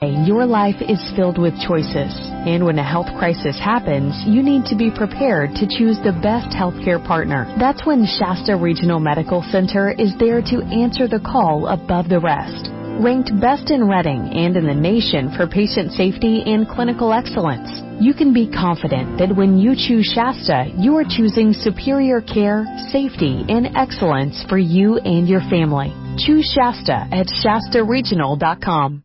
Your life is filled with choices, and when a health crisis happens, you need to be prepared to choose the best healthcare partner. That's when Shasta Regional Medical Center is there to answer the call above the rest. Ranked best in Reading and in the nation for patient safety and clinical excellence, you can be confident that when you choose Shasta, you are choosing superior care, safety, and excellence for you and your family. Choose Shasta at ShastaRegional.com.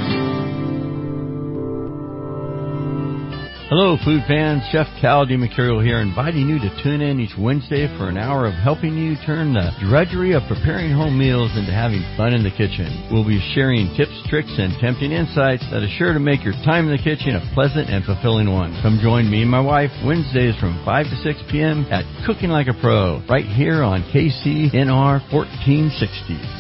Hello, food fans. Chef Cal DeMarcurio here, inviting you to tune in each Wednesday for an hour of helping you turn the drudgery of preparing home meals into having fun in the kitchen. We'll be sharing tips, tricks, and tempting insights that are sure to make your time in the kitchen a pleasant and fulfilling one. Come join me and my wife Wednesdays from 5 to 6 p.m. at Cooking Like a Pro, right here on KCNR 1460.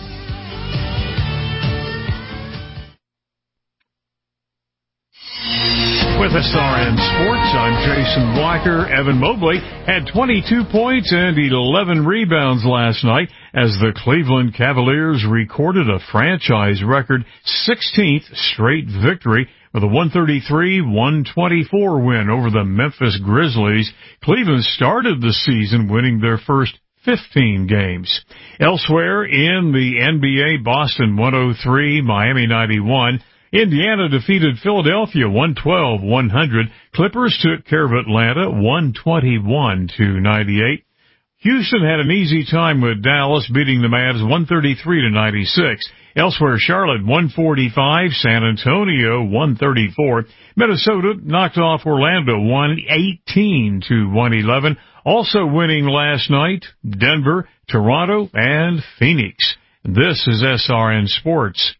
With SRN Sports, I'm Jason Walker. Evan Mobley had 22 points and 11 rebounds last night as the Cleveland Cavaliers recorded a franchise record 16th straight victory with a 133-124 win over the Memphis Grizzlies. Cleveland started the season winning their first 15 games. Elsewhere in the NBA, Boston 103, Miami 91. Indiana defeated Philadelphia 112-100. Clippers took care of Atlanta 121-98. Houston had an easy time with Dallas, beating the Mavs 133-96. Elsewhere, Charlotte 145, San Antonio 134. Minnesota knocked off Orlando 118-111. Also winning last night, Denver, Toronto, and Phoenix. This is SRN Sports.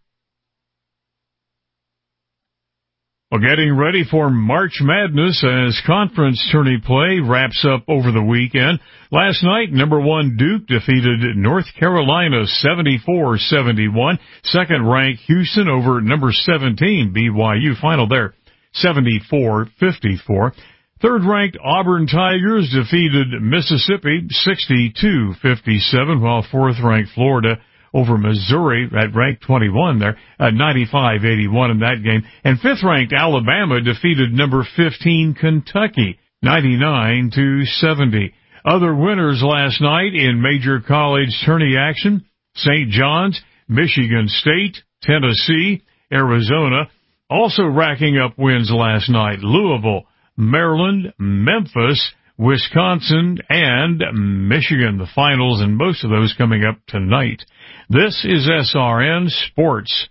Well, getting ready for March Madness as conference tourney play wraps up over the weekend. Last night, number 1 Duke defeated North Carolina 74-71. Second-ranked Houston over number 17 BYU. Final there, 74-54. Third-ranked Auburn Tigers defeated Mississippi 62-57, while fourth-ranked Florida over Missouri at ranked 21 there, 95-81 in that game. And fifth-ranked Alabama defeated number 15 Kentucky, 99-70. Other winners last night in major college tourney action: St. John's, Michigan State, Tennessee, Arizona. Also racking up wins last night: Louisville, Maryland, Memphis, Wisconsin, and Michigan. The finals and most of those coming up tonight. This is SRN Sports.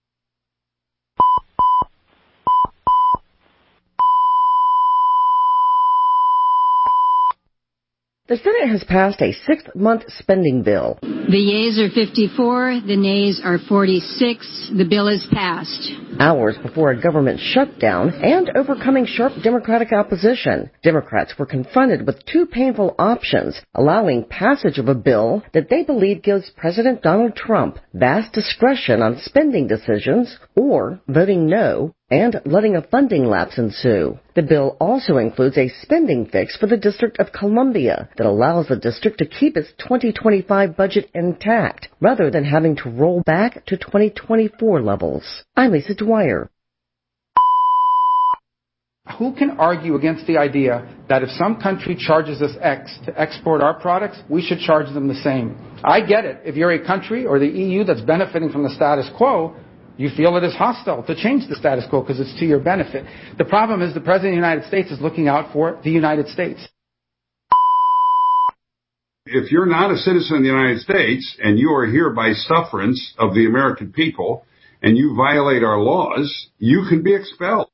The Senate has passed a 6-month spending bill. The yeas are 54, the nays are 46. The bill is passed. Hours before a government shutdown and overcoming sharp Democratic opposition, Democrats were confronted with two painful options: allowing passage of a bill that they believe gives President Donald Trump vast discretion on spending decisions, or voting no and letting a funding lapse ensue. The bill also includes a spending fix for the District of Columbia that allows the district to keep its 2025 budget intact rather than having to roll back to 2024 levels. I'm Lisa Dwyer. Who can argue against the idea that if some country charges us X to export our products, we should charge them the same? I get it. If you're a country or the EU that's benefiting from the status quo, you feel it is hostile to change the status quo because it's to your benefit. The problem is the President of the United States is looking out for the United States. If you're not a citizen of the United States and you are here by sufferance of the American people and you violate our laws, you can be expelled.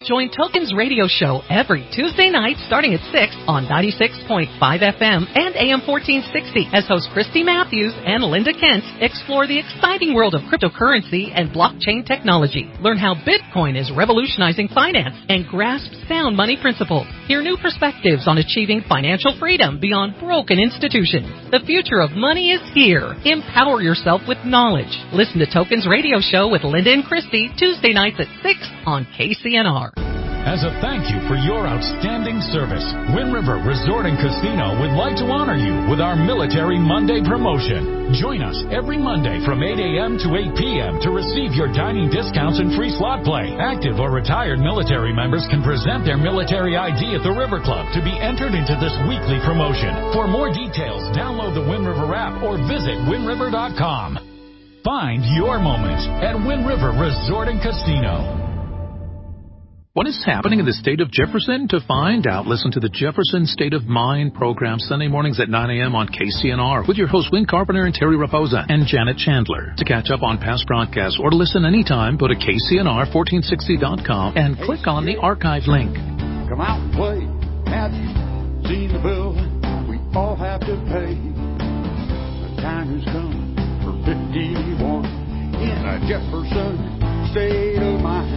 Join Tokens Radio Show every Tuesday night starting at 6 on 96.5 FM and AM 1460 as hosts Christy Matthews and Linda Kent explore the exciting world of cryptocurrency and blockchain technology. Learn how Bitcoin is revolutionizing finance and grasp sound money principles. Hear new perspectives on achieving financial freedom beyond broken institutions. The future of money is here. Empower yourself with knowledge. Listen to Tokens Radio Show with Linda and Christy Tuesday nights at 6 on KCNR. As a thank you for your outstanding service, Wind River Resort and Casino would like to honor you with our Military Monday promotion. Join us every Monday from 8 a.m. to 8 p.m. to receive your dining discounts and free slot play. Active or retired military members can present their military ID at the River Club to be entered into this weekly promotion. For more details, download the Wind River app or visit windriver.com. Find your moment at Wind River Resort and Casino. What is happening in the state of Jefferson? To find out, listen to the Jefferson State of Mind program Sunday mornings at 9 a.m. on KCNR with your hosts Win Carpenter and Terry Raposa and Janet Chandler. To catch up on past broadcasts or to listen anytime, go to KCNR1460.com and click on the archive link. Come out and play. Have you seen the bill we all have to pay? The time has come for 51 in a Jefferson State of Mind.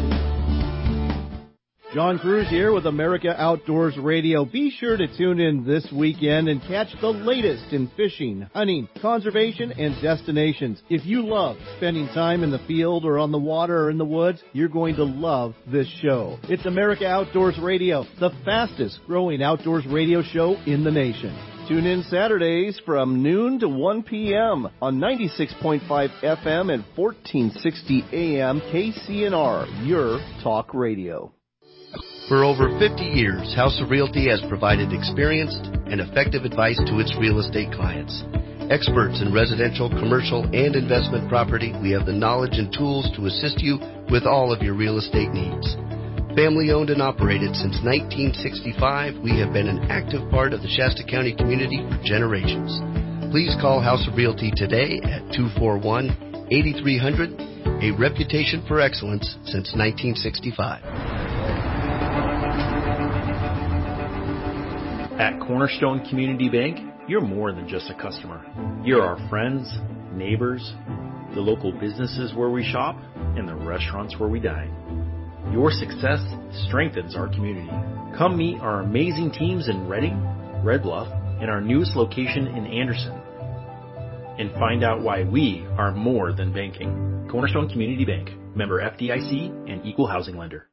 John Cruz here with America Outdoors Radio. Be sure to tune in this weekend and catch the latest in fishing, hunting, conservation, and destinations. If you love spending time in the field or on the water or in the woods, you're going to love this show. It's America Outdoors Radio, the fastest growing outdoors radio show in the nation. Tune in Saturdays from noon to 1 p.m. on 96.5 FM and 1460 AM KCNR, your talk radio. For over 50 years, House of Realty has provided experienced and effective advice to its real estate clients. Experts in residential, commercial, and investment property, we have the knowledge and tools to assist you with all of your real estate needs. Family owned and operated since 1965, we have been an active part of the Shasta County community for generations. Please call House of Realty today at 241-8300, a reputation for excellence since 1965. At Cornerstone Community Bank, you're more than just a customer. You're our friends, neighbors, the local businesses where we shop, and the restaurants where we dine. Your success strengthens our community. Come meet our amazing teams in Redding, Red Bluff, and our newest location in Anderson. And find out why we are more than banking. Cornerstone Community Bank, member FDIC and equal housing lender.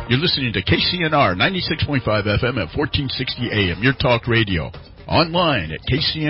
You're listening to KCNR 96.5 FM at 1460 AM, your talk radio. Online at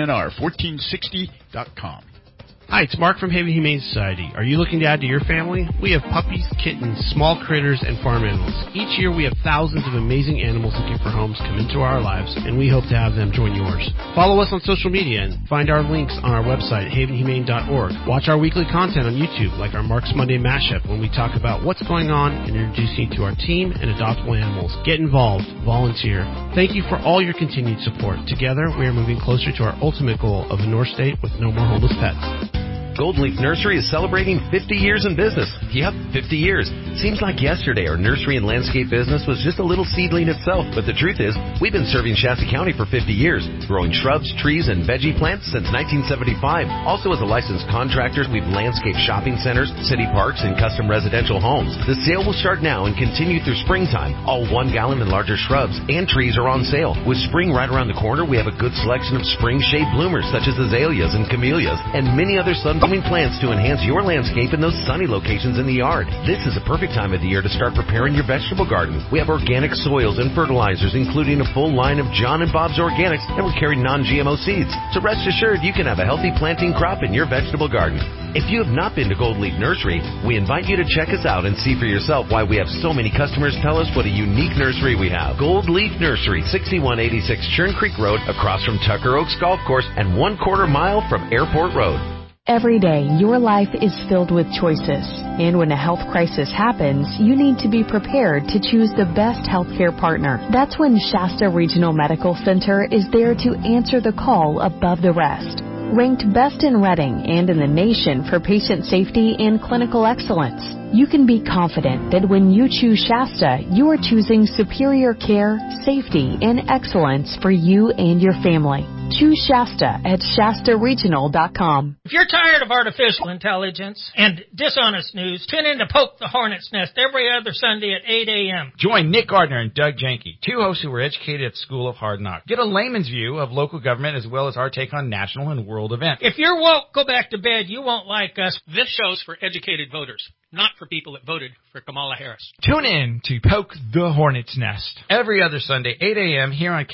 KCNR1460.com. Hi, it's Mark from Haven Humane Society. Are you looking to add to your family? We have puppies, kittens, small critters, and farm animals. Each year we have thousands of amazing animals looking for homes come into our lives, and we hope to have them join yours. Follow us on social media and find our links on our website, havenhumane.org. Watch our weekly content on YouTube, like our Mark's Monday Mashup, when we talk about what's going on and introduce you to our team and adoptable animals. Get involved. Volunteer. Thank you for all your continued support. Together, we are moving closer to our ultimate goal of a North State with no more homeless pets. Gold Leaf Nursery is celebrating 50 years in business. Yep, 50 years. Seems like yesterday our nursery and landscape business was just a little seedling itself, but the truth is, we've been serving Shasta County for 50 years, growing shrubs, trees, and veggie plants since 1975. Also, as a licensed contractor, we've landscaped shopping centers, city parks, and custom residential homes. The sale will start now and continue through springtime. All 1 gallon and larger shrubs and trees are on sale. With spring right around the corner, we have a good selection of spring shade bloomers such as azaleas and camellias, and many other sun-blooming plants to enhance your landscape in those sunny locations in the yard. This is a perfect time of the year to start preparing your vegetable garden. We have organic soils and fertilizers, including a full line of John and Bob's Organics, and we carry non-GMO seeds. So rest assured you can have a healthy planting crop in your vegetable garden. If you have not been to Gold Leaf Nursery, we invite you to check us out and see for yourself why we have so many customers tell us what a unique nursery we have. Gold Leaf Nursery, 6186 Churn Creek Road, across from Tucker Oaks Golf Course and 1/4 mile from Airport Road. Every day, your life is filled with choices. And when a health crisis happens, you need to be prepared to choose the best healthcare partner. That's when Shasta Regional Medical Center is there to answer the call above the rest. Ranked best in Reading and in the nation for patient safety and clinical excellence, you can be confident that when you choose Shasta, you are choosing superior care, safety, and excellence for you and your family. Choose Shasta at ShastaRegional.com. If you're tired of artificial intelligence and dishonest news, tune in to Poke the Hornet's Nest every other Sunday at 8 a.m. Join Nick Gardner and Doug Janke, two hosts who were educated at School of Hard Knocks. Get a layman's view of local government as well as our take on national and world events. If you're woke, go back to bed. You won't like us. This show's for educated voters, not for people that voted for Kamala Harris. Tune in to Poke the Hornet's Nest every other Sunday, 8 a.m. here on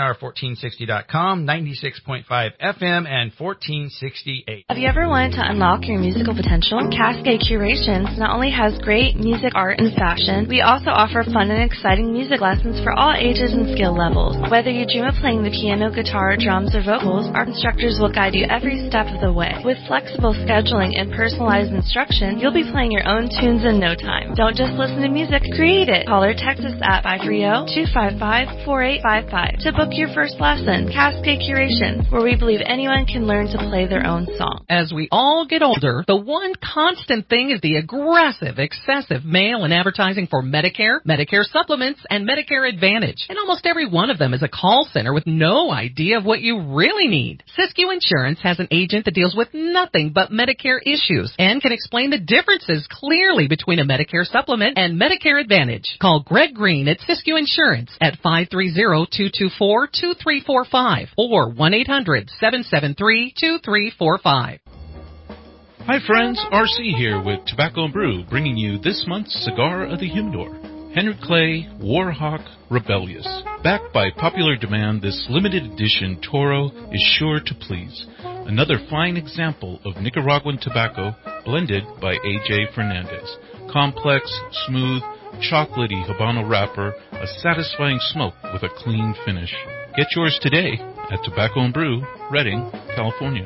KCNR1460.com, 96.5 FM, and 1460 Have you ever wanted to unlock your musical potential? Cascade Curations not only has great music, art, and fashion, we also offer fun and exciting music lessons for all ages and skill levels. Whether you dream of playing the piano, guitar, drums, or vocals, our instructors will guide you every step of the way. With flexible scheduling and personalized instruction, you'll be playing your own tunes in no time. Don't just listen to music, create it. Call or text us at 530-255-4855 to book your first lesson. Cascade Curations, where we believe anyone can learn to play their own song. As we all get older, the one constant thing is the aggressive, excessive mail and advertising for Medicare, Medicare supplements, and Medicare Advantage. And almost every one of them is a call center with no idea of what you really need. Siskiyou Insurance has an agent that deals with nothing but Medicare issues and can explain the differences clearly between a Medicare supplement and Medicare Advantage. Call Greg Green at Siskiyou Insurance at 530-224-2345 or 1-800-773-2345. Hi friends, RC here with Tobacco and Brew, bringing you this month's Cigar of the Humidor. Henry Clay Warhawk Rebellious. Backed by popular demand, this limited edition Toro is sure to please. Another fine example of Nicaraguan tobacco blended by A.J. Fernandez. Complex, smooth, chocolatey Habano wrapper, a satisfying smoke with a clean finish. Get yours today at Tobacco and Brew, Redding, California.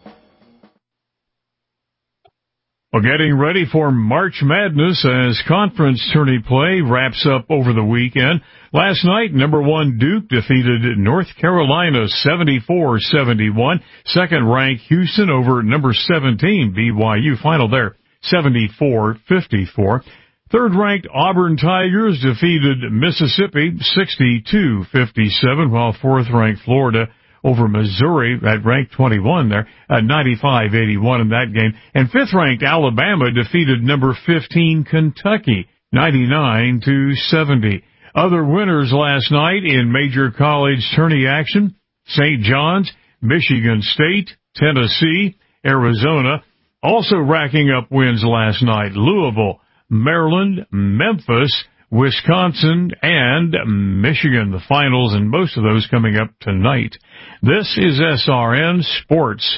Well, getting ready for March Madness as conference tourney play wraps up over the weekend. Last night, number 1 Duke defeated North Carolina 74-71. Second-ranked Houston over number 17 BYU. Final there, 74-54. Third-ranked Auburn Tigers defeated Mississippi 62-57, while fourth-ranked Florida over Missouri at ranked 21 there at 95-81 in that game. And fifth-ranked Alabama defeated number 15 Kentucky 99-70. Other winners last night in major college tourney action: St. John's, Michigan State, Tennessee, Arizona. Also racking up wins last night: Louisville, Maryland, Memphis, Wisconsin, and Michigan. The finals and most of those coming up tonight. This is SRN Sports.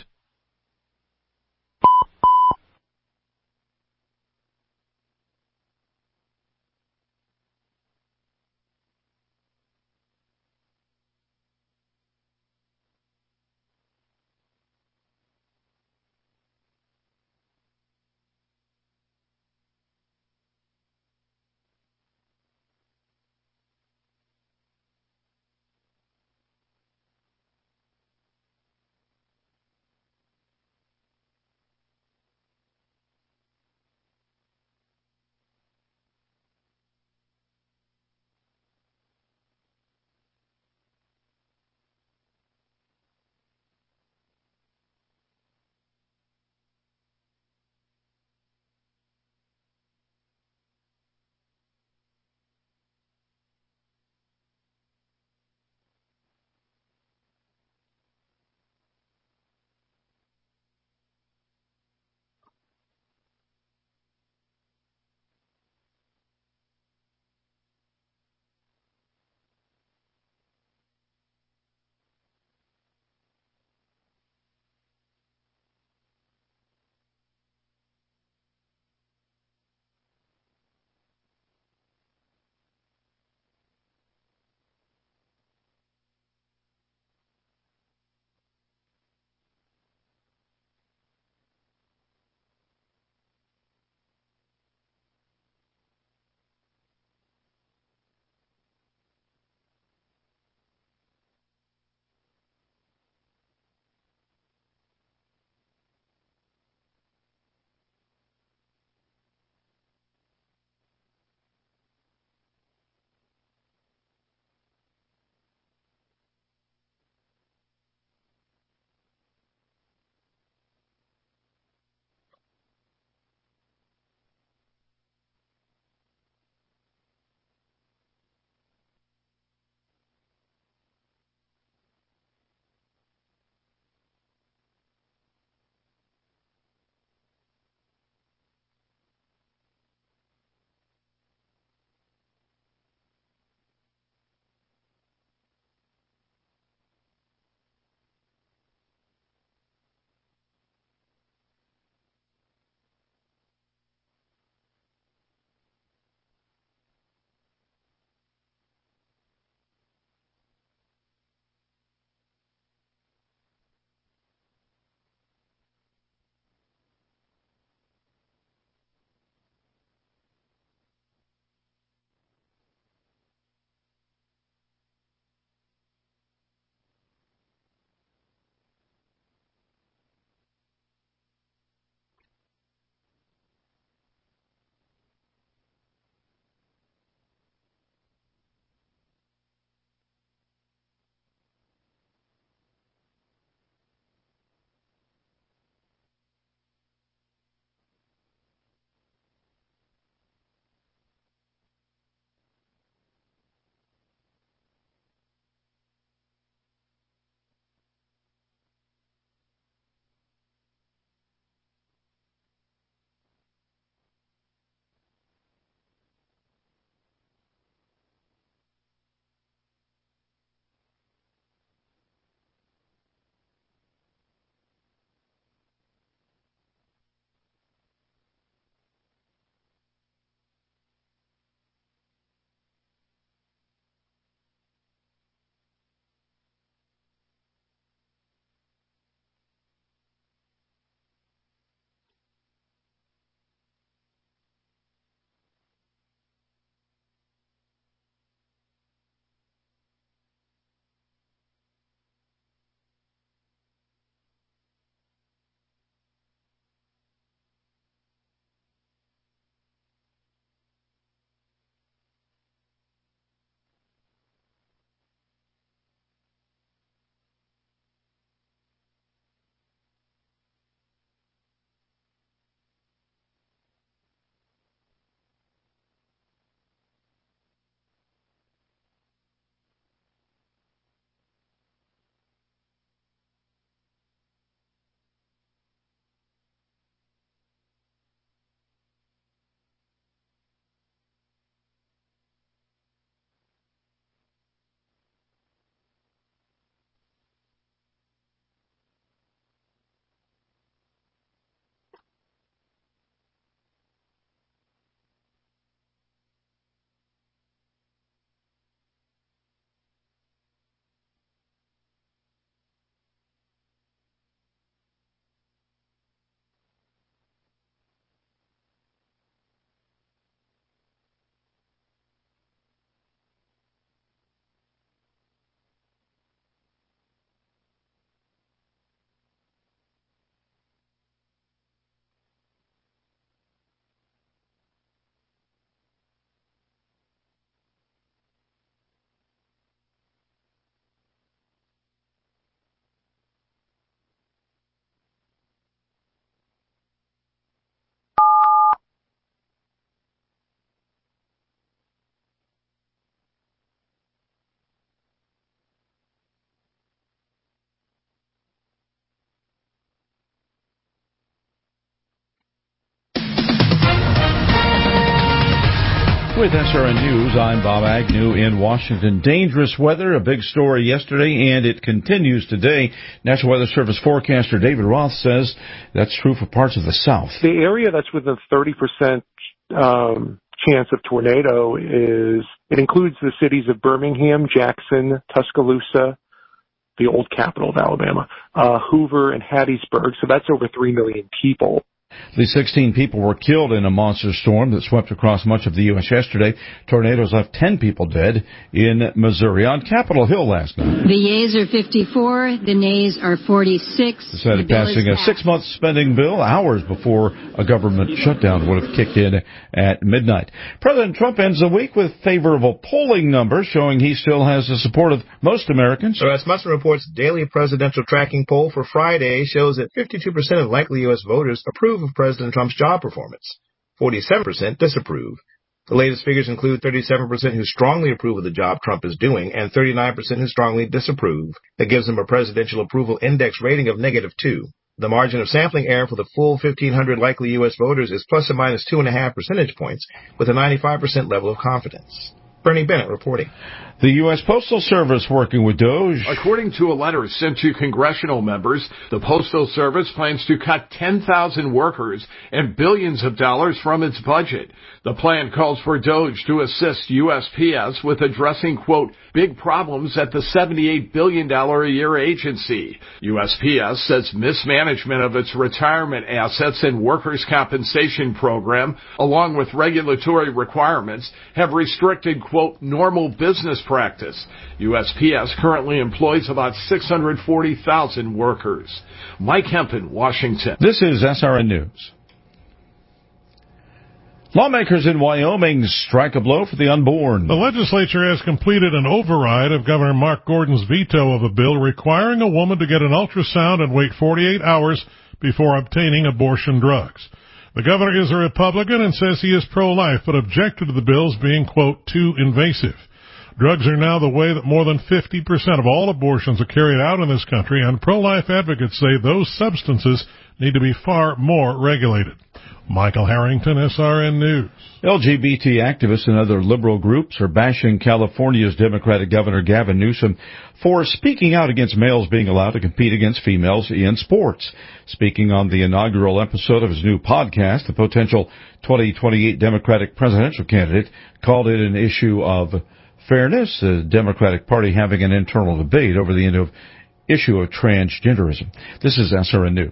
With SRN News, I'm Bob Agnew in Washington. Dangerous weather, a big story yesterday, and it continues today. National Weather Service forecaster David Roth says that's true for parts of the South. The area that's within 30% chance of tornado it includes the cities of Birmingham, Jackson, Tuscaloosa, the old capital of Alabama, Hoover, and Hattiesburg. So that's over 3 million people. At least 16 people were killed in a monster storm that swept across much of the U.S. yesterday. Tornadoes left 10 people dead in Missouri on Capitol Hill last night. The yeas are 54, the nays are 46. Decided passing a 6-month spending bill hours before a government shutdown would have kicked in at midnight. President Trump ends the week with favorable polling numbers showing he still has the support of most Americans. So Rasmussen Report's daily presidential tracking poll for Friday shows that 52% of likely U.S. voters approve of President Trump's job performance. 47% disapprove. The latest figures include 37% who strongly approve of the job Trump is doing and 39% who strongly disapprove. That gives him a presidential approval index rating of -2. The margin of sampling error for the full 1,500 likely U.S. voters is plus or minus 2.5 percentage points with a 95% level of confidence. Bernie Bennett reporting. The U.S. Postal Service working with DOJ. According to a letter sent to congressional members, the Postal Service plans to cut 10,000 workers and billions of dollars from its budget. The plan calls for DOJ to assist USPS with addressing, quote, big problems at the $78 billion a year agency. USPS says mismanagement of its retirement assets and workers' compensation program, along with regulatory requirements, have restricted, quote, normal business practice. USPS currently employs about 640,000 workers. Mike Hempen, Washington. This is SRN News. Lawmakers in Wyoming strike a blow for the unborn. The legislature has completed an override of Governor Mark Gordon's veto of a bill requiring a woman to get an ultrasound and wait 48 hours before obtaining abortion drugs. The governor is a Republican and says he is pro-life, but objected to the bills being, quote, too invasive. Drugs are now the way that more than 50% of all abortions are carried out in this country, and pro-life advocates say those substances need to be far more regulated. Michael Harrington, SRN News. LGBT activists and other liberal groups are bashing California's Democratic Governor Gavin Newsom for speaking out against males being allowed to compete against females in sports. Speaking on the inaugural episode of his new podcast, the potential 2028 Democratic presidential candidate called it an issue of fairness, the Democratic Party having an internal debate over the issue of transgenderism. This is SRN News.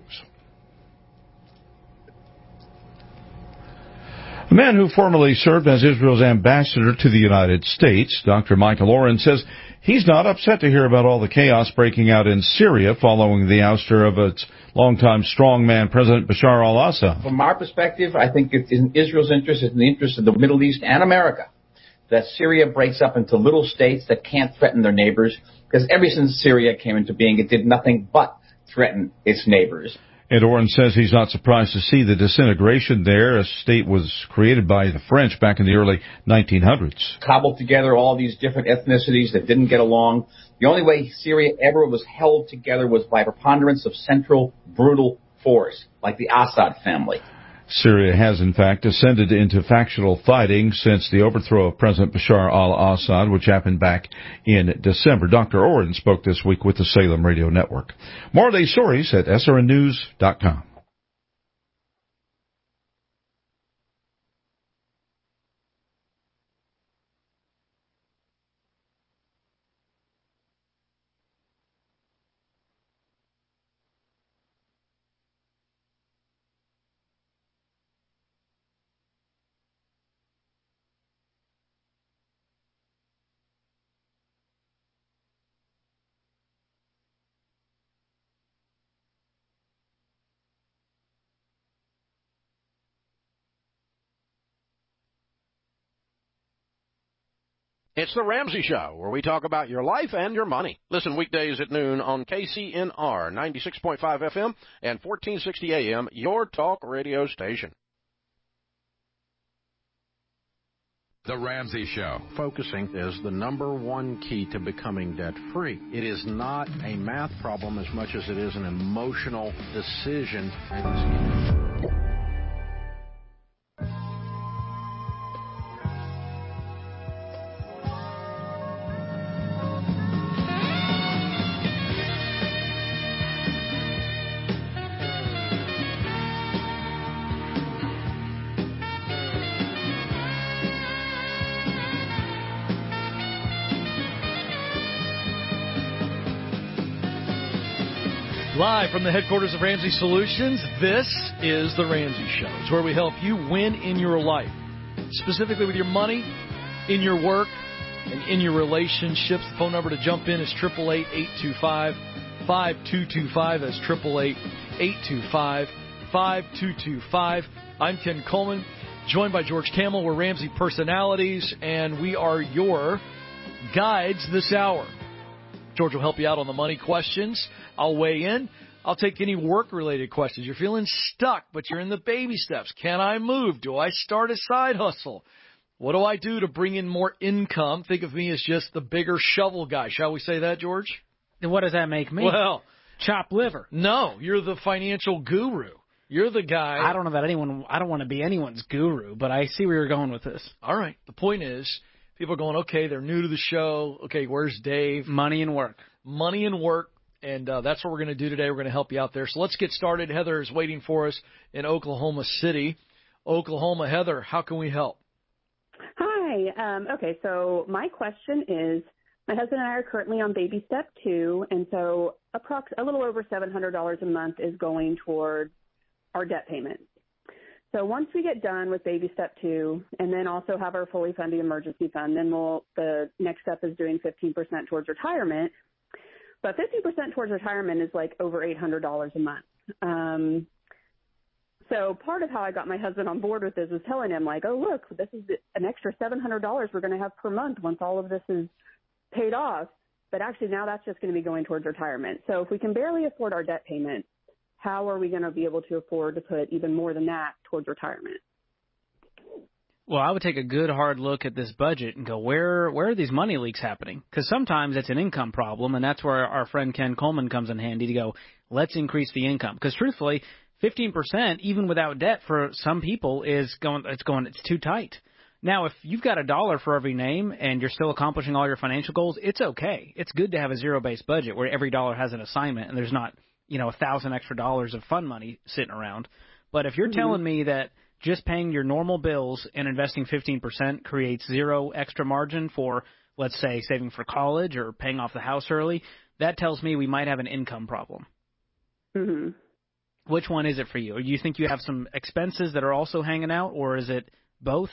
A man who formerly served as Israel's ambassador to the United States, Dr. Michael Oren, says he's not upset to hear about all the chaos breaking out in Syria following the ouster of its longtime strongman President Bashar al-Assad. From our perspective, I think it's in Israel's interest, it's in the interest of the Middle East and America, that Syria breaks up into little states that can't threaten their neighbors, because ever since Syria came into being, it did nothing but threaten its neighbors. And Oren says he's not surprised to see the disintegration there. A state was created by the French back in the early 1900s. Cobbled together all these different ethnicities that didn't get along. The only way Syria ever was held together was by preponderance of central, brutal force, like the Assad family. Syria has, in fact, descended into factional fighting since the overthrow of President Bashar al-Assad, which happened back in December. Dr. Oren spoke this week with the Salem Radio Network. More of these stories at srnnews.com. It's The Ramsey Show, where we talk about your life and your money. Listen weekdays at noon on KCNR 96.5 FM and 1460 AM, your talk radio station. The Ramsey Show. Focusing is the number one key to becoming debt-free. It is not a math problem as much as it is an emotional decision. Live from the headquarters of Ramsey Solutions, this is The Ramsey Show. It's where we help you win in your life, specifically with your money, in your work, and in your relationships. The phone number to jump in is 888-825-5225. That's 888-825-5225. I'm Ken Coleman, joined by George Kamel. We're Ramsey personalities, and we are your guides this hour. George will help you out on the money questions. I'll weigh in. I'll take any work-related questions. You're feeling stuck, but you're in the baby steps. Can I move? Do I start a side hustle? What do I do to bring in more income? Think of me as just the bigger shovel guy. Shall we say that, George? Then what does that make me? Well, chop liver. No, you're the financial guru. You're the guy. I don't know that I don't want to be anyone's guru, but I see where you're going with this. All right. The point is, people are going, okay, they're new to the show. Okay, where's Dave? Money and work. Money and work. And that's what we're going to do today. We're going to help you out there. So let's get started. Heather is waiting for us in Oklahoma City. Oklahoma. Heather, how can we help? Hi. Okay, so my question is, my husband and I are currently on baby step 2, and so a little over $700 a month is going toward our debt payment. So once we get done with baby step 2 and then also have our fully funded emergency fund, then the next step is doing 15% towards retirement. But 50% towards retirement is like over $800 a month. So part of how I got my husband on board with this was telling him, like, oh, look, this is an extra $700 we're going to have per month once all of this is paid off. But actually now that's just going to be going towards retirement. So if we can barely afford our debt payment, how are we going to be able to afford to put even more than that towards retirement? Well, I would take a good hard look at this budget and go, where are these money leaks happening? Because sometimes it's an income problem, and that's where our friend Ken Coleman comes in handy to go, let's increase the income. Because truthfully, 15%, even without debt for some people, it's too tight. Now, if you've got $1 for every name and you're still accomplishing all your financial goals, it's okay. It's good to have a zero-based budget where every dollar has an assignment and there's not, $1,000 extra dollars of fun money sitting around. But if you're telling me that just paying your normal bills and investing 15% creates zero extra margin for, let's say, saving for college or paying off the house early, that tells me we might have an income problem. Mm-hmm. Which one is it for you? Or do you think you have some expenses that are also hanging out, or is it both?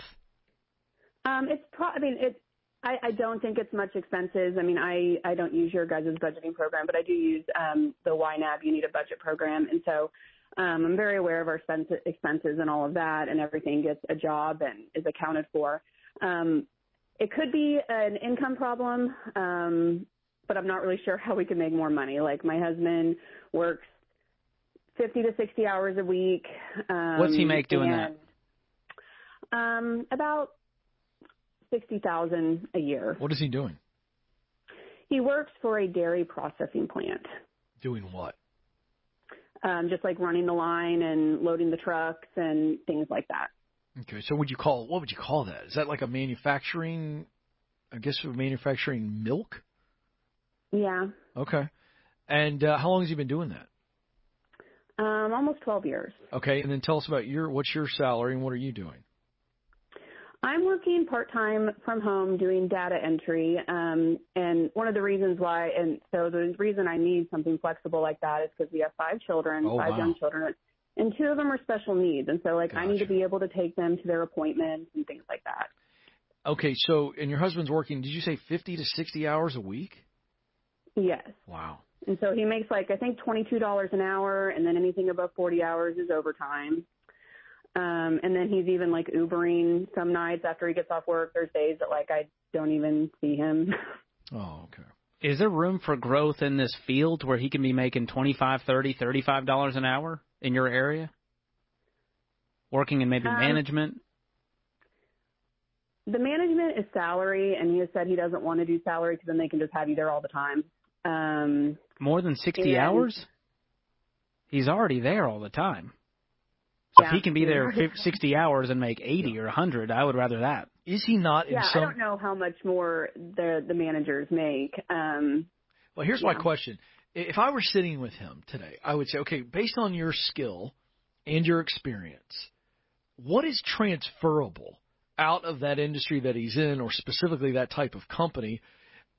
I don't think it's much expenses. I mean, I don't use your guys' budgeting program, but I do use the YNAB. You need a budget program, and so I'm very aware of our expenses and all of that, and everything gets a job and is accounted for. It could be an income problem, but I'm not really sure how we can make more money. Like, my husband works 50 to 60 hours a week. What's he make doing that? About $60,000 a year. What is he doing? He works for a dairy processing plant. Doing what? Just like running the line and loading the trucks and things like that. Okay, so what would you call that? Is that like manufacturing milk? Yeah. Okay. And how long has he been doing that? Almost 12 years. Okay, and then tell us about what's your salary and what are you doing? I'm working part-time from home doing data entry, and one of the reasons why, and so the reason I need something flexible like that is because we have 5 children, young children, and 2 of them are special needs, and so I need to be able to take them to their appointments and things like that. Okay, so, and your husband's working, did you say 50 to 60 hours a week? Yes. Wow. And so he makes I think $22 an hour, and then anything above 40 hours is overtime. And then he's even Ubering some nights after he gets off work. There's days that I don't even see him. Oh, okay. Is there room for growth in this field where he can be making $25, $30, $35 an hour in your area? Working in maybe management? The management is salary, and he has said he doesn't want to do salary because then they can just have you there all the time. More than 60 hours? He's already there all the time. So if he can be there 60 hours and make 80 or 100, I would rather that. Is he not in some... I don't know how much more the managers make. Well, here's my question. If I were sitting with him today, I would say, okay, based on your skill and your experience, what is transferable out of that industry that he's in, or specifically that type of company,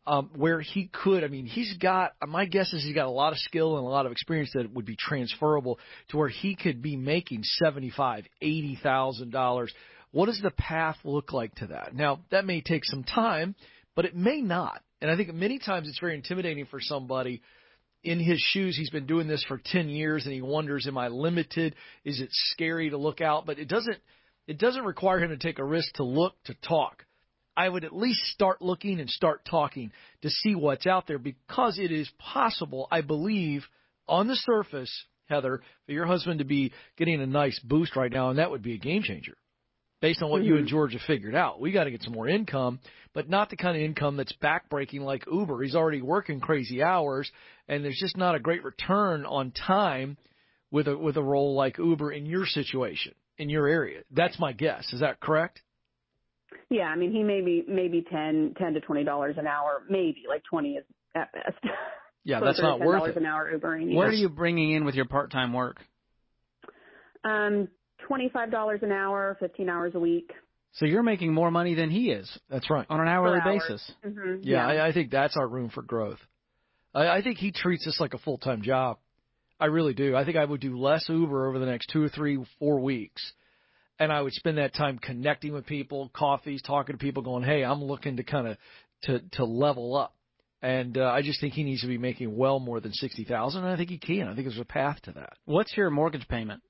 where he could. I mean, my guess is he's got a lot of skill and a lot of experience that would be transferable to where he could be making $75,000, $80,000. What does the path look like to that? Now, that may take some time, but it may not. And I think many times it's very intimidating for somebody in his shoes. He's been doing this for 10 years and he wonders, am I limited? Is it scary to look out? But it doesn't require him to take a risk to look, to talk. I would at least start looking and start talking to see what's out there, because it is possible, I believe, on the surface, Heather, for your husband to be getting a nice boost right now, and that would be a game changer. Based on what you and George have figured out, we got to get some more income, but not the kind of income that's backbreaking like Uber. He's already working crazy hours, and there's just not a great return on time with a role like Uber in your situation, in your area. That's my guess. Is that correct? Yeah, I mean, he maybe $10 to $20 an hour, maybe like 20 is at best. Yeah, that's not worth it. $10 an hour Ubering. What are you bringing in with your part-time work? $25 an hour, 15 hours a week. So you're making more money than he is. That's right. On an hourly basis. Mm-hmm. Yeah, I think that's our room for growth. I think he treats this like a full-time job. I really do. I think I would do less Uber over the next 2 or 3, 4 weeks. And I would spend that time connecting with people, coffees, talking to people, going, hey, I'm looking to kind of to level up. And I just think he needs to be making well more than $60,000, and I think he can. I think there's a path to that. What's your mortgage payment?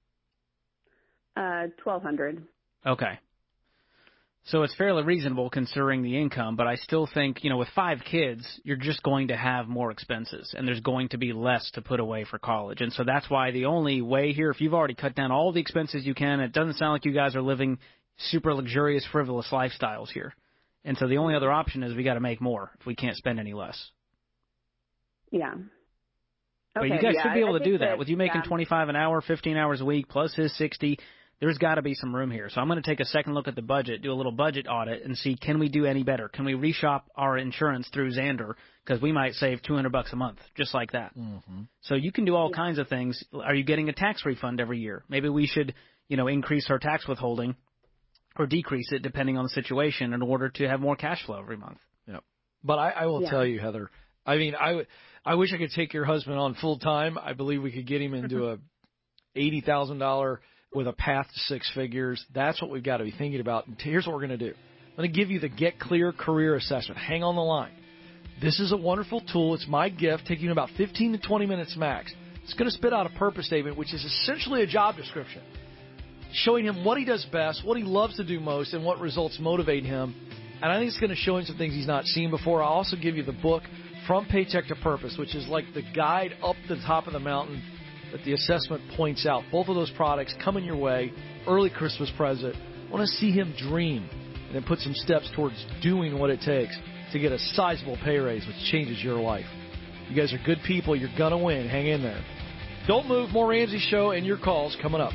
$1,200. Okay. So it's fairly reasonable considering the income, but I still think, with 5 kids, you're just going to have more expenses, and there's going to be less to put away for college. And so that's why the only way here, if you've already cut down all the expenses you can, it doesn't sound like you guys are living super luxurious, frivolous lifestyles here. And so the only other option is we got to make more if we can't spend any less. Yeah. But you guys should be able to do that. With you making $25 an hour, 15 hours a week, plus his 60, there's got to be some room here. So I'm going to take a second look at the budget, do a little budget audit, and see, can we do any better? Can we reshop our insurance through Xander? Because we might save $200 a month, just like that. Mm-hmm. So you can do all kinds of things. Are you getting a tax refund every year? Maybe we should, increase our tax withholding or decrease it depending on the situation in order to have more cash flow every month. Yeah. But I will tell you, Heather, I mean, I wish I could take your husband on full time. I believe we could get him into a $80,000 with a path to 6 figures. That's what we've got to be thinking about. And here's what we're going to do. I'm going to give you the Get Clear Career Assessment. Hang on the line. This is a wonderful tool. It's my gift, taking about 15 to 20 minutes max. It's going to spit out a purpose statement, which is essentially a job description, showing him what he does best, what he loves to do most, and what results motivate him. And I think it's going to show him some things he's not seen before. I'll also give you the book, From Paycheck to Purpose, which is like the guide up the top of the mountain that the assessment points out. Both of those products coming your way, early Christmas present. I want to see him dream and then put some steps towards doing what it takes to get a sizable pay raise, which changes your life. You guys are good people. You're going to win. Hang in there. Don't move. More Ramsey Show and your calls coming up.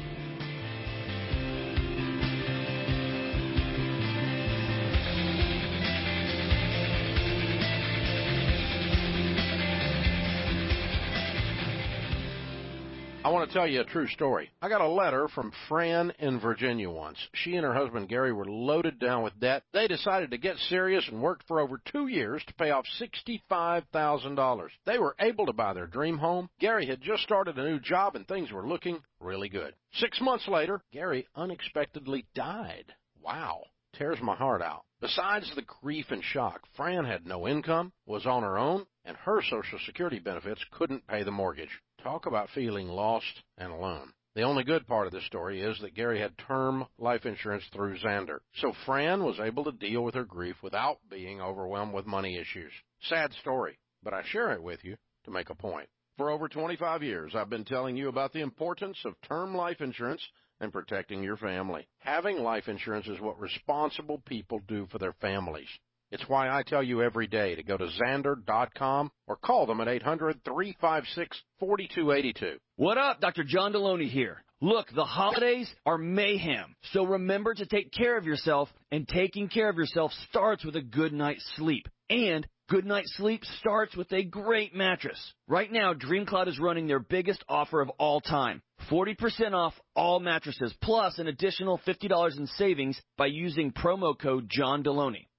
I want to tell you a true story. I got a letter from Fran in Virginia once. She and her husband Gary were loaded down with debt. They decided to get serious and worked for over 2 years to pay off $65,000. They were able to buy their dream home. Gary had just started a new job and things were looking really good. 6 months later, Gary unexpectedly died. Wow. Tears my heart out. Besides the grief and shock, Fran had no income, was on her own, and her Social Security benefits couldn't pay the mortgage. Talk about feeling lost and alone. The only good part of this story is that Gary had term life insurance through Xander. So Fran was able to deal with her grief without being overwhelmed with money issues. Sad story, but I share it with you to make a point. For over 25 years, I've been telling you about the importance of term life insurance and protecting your family. Having life insurance is what responsible people do for their families. It's why I tell you every day to go to Xander.com or call them at 800-356-4282. What up? Dr. John Deloney here. Look, the holidays are mayhem, so remember to take care of yourself, and taking care of yourself starts with a good night's sleep. And good night's sleep starts with a great mattress. Right now, DreamCloud is running their biggest offer of all time. 40% off all mattresses, plus an additional $50 in savings by using promo code John Deloney.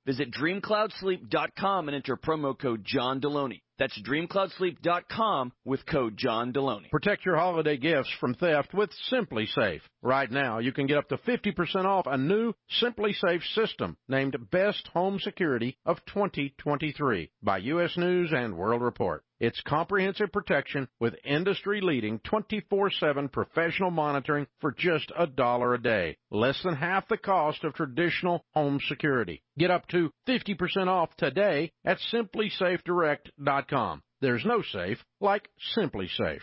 Visit DreamCloudSleep.com and enter promo code John Deloney. That's DreamCloudSleep.com with code John Deloney. Protect your holiday gifts from theft with Simply Safe. Right now, you can get up to 50% off a new Simply Safe system named Best Home Security of 2023 by U.S. News and World Report. It's comprehensive protection with industry-leading 24/7 professional monitoring for just $1 a day, less than half the cost of traditional home security. Get up to 50% off today at simplysafedirect.com. There's no safe like Simply Safe.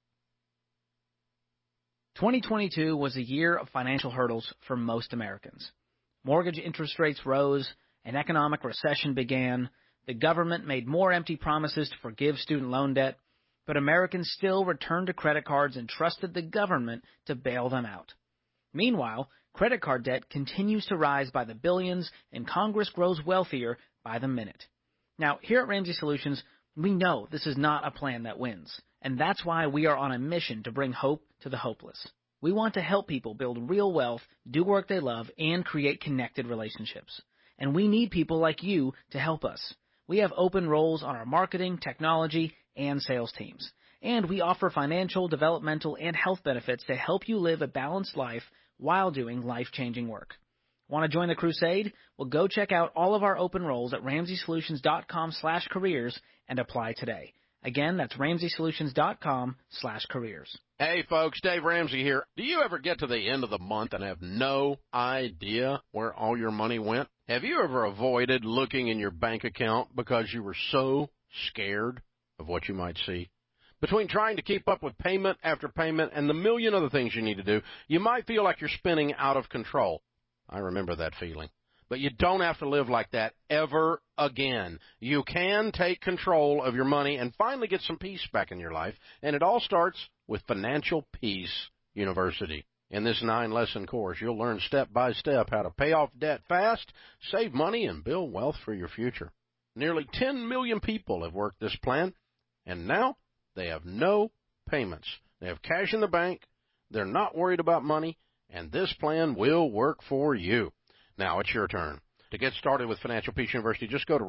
2022 was a year of financial hurdles for most Americans. Mortgage interest rates rose, an economic recession began, the government made more empty promises to forgive student loan debt, but Americans still returned to credit cards and trusted the government to bail them out. Meanwhile, credit card debt continues to rise by the billions, and Congress grows wealthier by the minute. Now, here at Ramsey Solutions, we know this is not a plan that wins, and that's why we are on a mission to bring hope to the hopeless. We want to help people build real wealth, do work they love, and create connected relationships. And we need people like you to help us. We have open roles on our marketing, technology, and sales teams. And we offer financial, developmental, and health benefits to help you live a balanced life while doing life-changing work. Want to join the crusade? Well, go check out all of our open roles at RamseySolutions.com/careers and apply today. Again, that's RamseySolutions.com/careers. Hey folks, Dave Ramsey here. Do you ever get to the end of the month and have no idea where all your money went? Have you ever avoided looking in your bank account because you were so scared of what you might see? Between trying to keep up with payment after payment and the million other things you need to do, you might feel like you're spinning out of control. I remember that feeling. But you don't have to live like that ever again. You can take control of your money and finally get some peace back in your life, and it all starts with Financial Peace University. In this 9-lesson course, you'll learn step by step how to pay off debt fast, save money, and build wealth for your future. Nearly 10 million people have worked this plan, and now they have no payments. They have cash in the bank, they're not worried about money, and this plan will work for you. Now it's your turn. To get started with Financial Peace University, just go to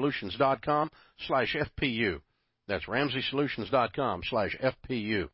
RamseySolutions.com/FPU. That's RamseySolutions.com/FPU.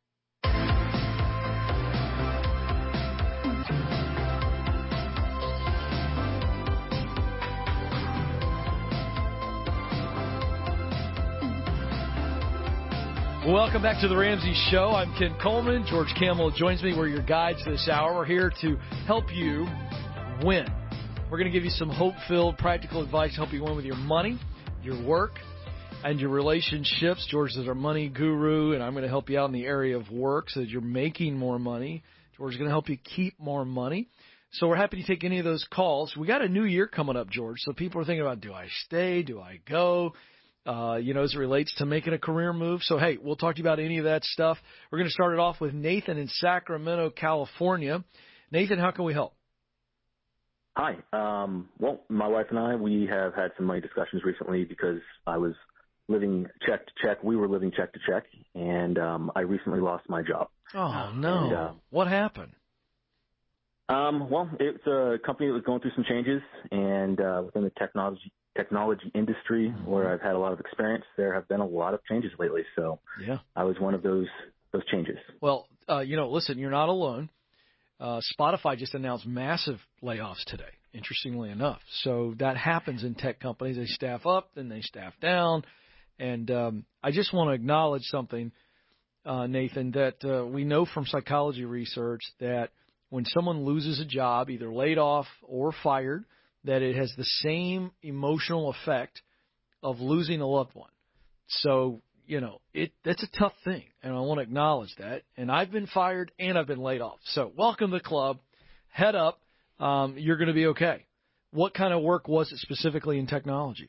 Welcome back to the Ramsey Show. I'm Ken Coleman. George Camel joins me. We're your guides this hour. We're here to help you win. We're going to give you some hope-filled, practical advice to help you win with your money, your work, and your relationships. George is our money guru, and I'm going to help you out in the area of work so that you're making more money. George is going to help you keep more money. So we're happy to take any of those calls. We got a new year coming up, George, so people are thinking about, do I stay? Do I go? As it relates to making a career move. So, hey, we'll talk to you about any of that stuff. We're going to start it off with Nathan in Sacramento, California. Nathan, how can we help? Hi. Well, my wife and I, we have had some money discussions recently because I was living check to check. We were living check to check, and I recently lost my job. Oh, no. And, what happened? Well, it's a company that was going through some changes, and within the technology industry where I've had a lot of experience, there have been a lot of changes lately. So yeah, I was one of those changes. Well, listen, you're not alone. Spotify just announced massive layoffs today, interestingly enough. So that happens in tech companies. They staff up, then they staff down. And I just want to acknowledge something, Nathan, that we know from psychology research that when someone loses a job, either laid off or fired, that it has the same emotional effect of losing a loved one. So, that's a tough thing, and I want to acknowledge that. And I've been fired and I've been laid off. So welcome to the club. Head up. You're going to be okay. What kind of work was it specifically in technology?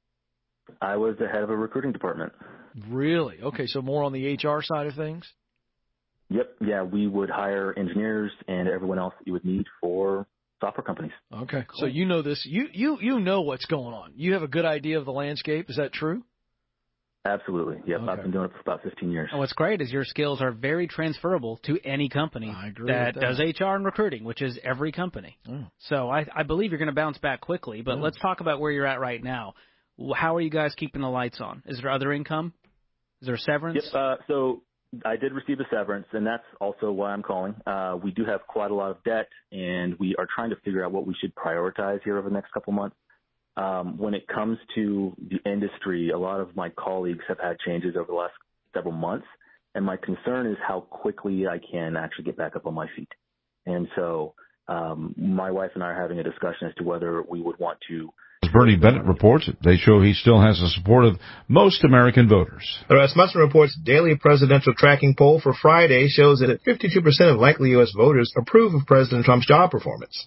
I was the head of a recruiting department. Really? Okay, so more on the HR side of things? Yep. Yeah, we would hire engineers and everyone else that you would need for software companies. Okay. Cool. So you know this. You know what's going on. You have a good idea of the landscape. Is that true? Absolutely. Yep. Okay. I've been doing it for about 15 years. And what's great is your skills are very transferable to any company that does HR and recruiting, which is every company. Mm. So I believe you're going to bounce back quickly. But let's talk about where you're at right now. How are you guys keeping the lights on? Is there other income? Is there severance? Yep. So I did receive a severance, and that's also why I'm calling. We do have quite a lot of debt, and we are trying to figure out what we should prioritize here over the next couple months. When it comes to the industry, a lot of my colleagues have had changes over the last several months, and my concern is how quickly I can actually get back up on my feet. And so my wife and I are having a discussion as to whether we would want to. As Bernie Bennett reports, they show he still has the support of most American voters. The Rasmussen Report's daily presidential tracking poll for Friday shows that 52% of likely U.S. voters approve of President Trump's job performance.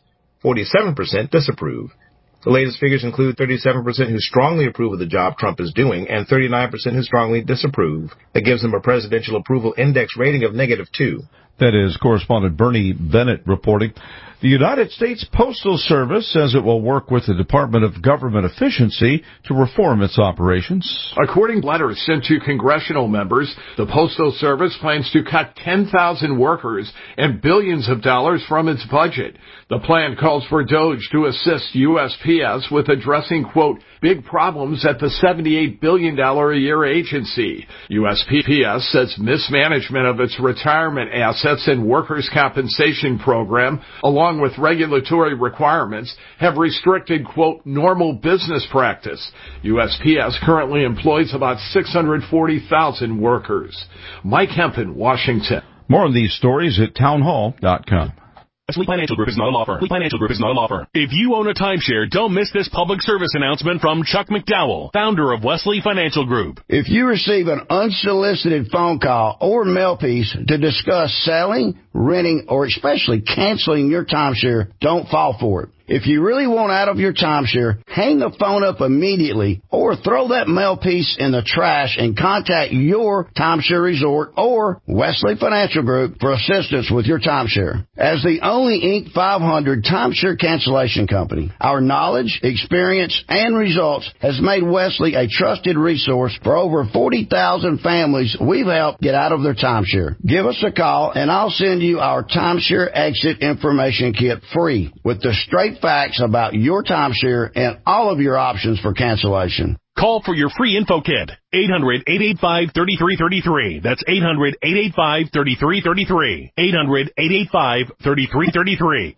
47% disapprove. The latest figures include 37% who strongly approve of the job Trump is doing and 39% who strongly disapprove. That gives him a presidential approval index rating of -2. That is correspondent Bernie Bennett reporting. The United States Postal Service says it will work with the Department of Government Efficiency to reform its operations. According to letters sent to congressional members, the Postal Service plans to cut 10,000 workers and billions of dollars from its budget. The plan calls for DOGE to assist USPS with addressing, quote, big problems at the $78 billion a year agency. USPS says mismanagement of its retirement assets and workers' compensation program, along with regulatory requirements, have restricted, quote, normal business practice. USPS currently employs about 640,000 workers. Mike Hempen, Washington. More on these stories at townhall.com. Wesley Financial Group is not a law firm. Wesley Financial Group is not a law firm. If you own a timeshare, don't miss this public service announcement from Chuck McDowell, founder of Wesley Financial Group. If you receive an unsolicited phone call or mail piece to discuss selling, renting, or especially canceling your timeshare, don't fall for it. If you really want out of your timeshare, hang the phone up immediately or throw that mail piece in the trash and contact your timeshare resort or Wesley Financial Group for assistance with your timeshare. As the only Inc. 500 timeshare cancellation company, our knowledge, experience, and results has made Wesley a trusted resource for over 40,000 families we've helped get out of their timeshare. Give us a call and I'll send you our timeshare exit information kit free with the straight facts about your timeshare and all of your options for cancellation. Call for your free info kit. 800-885-3333. That's 800-885-3333. 800-885-3333.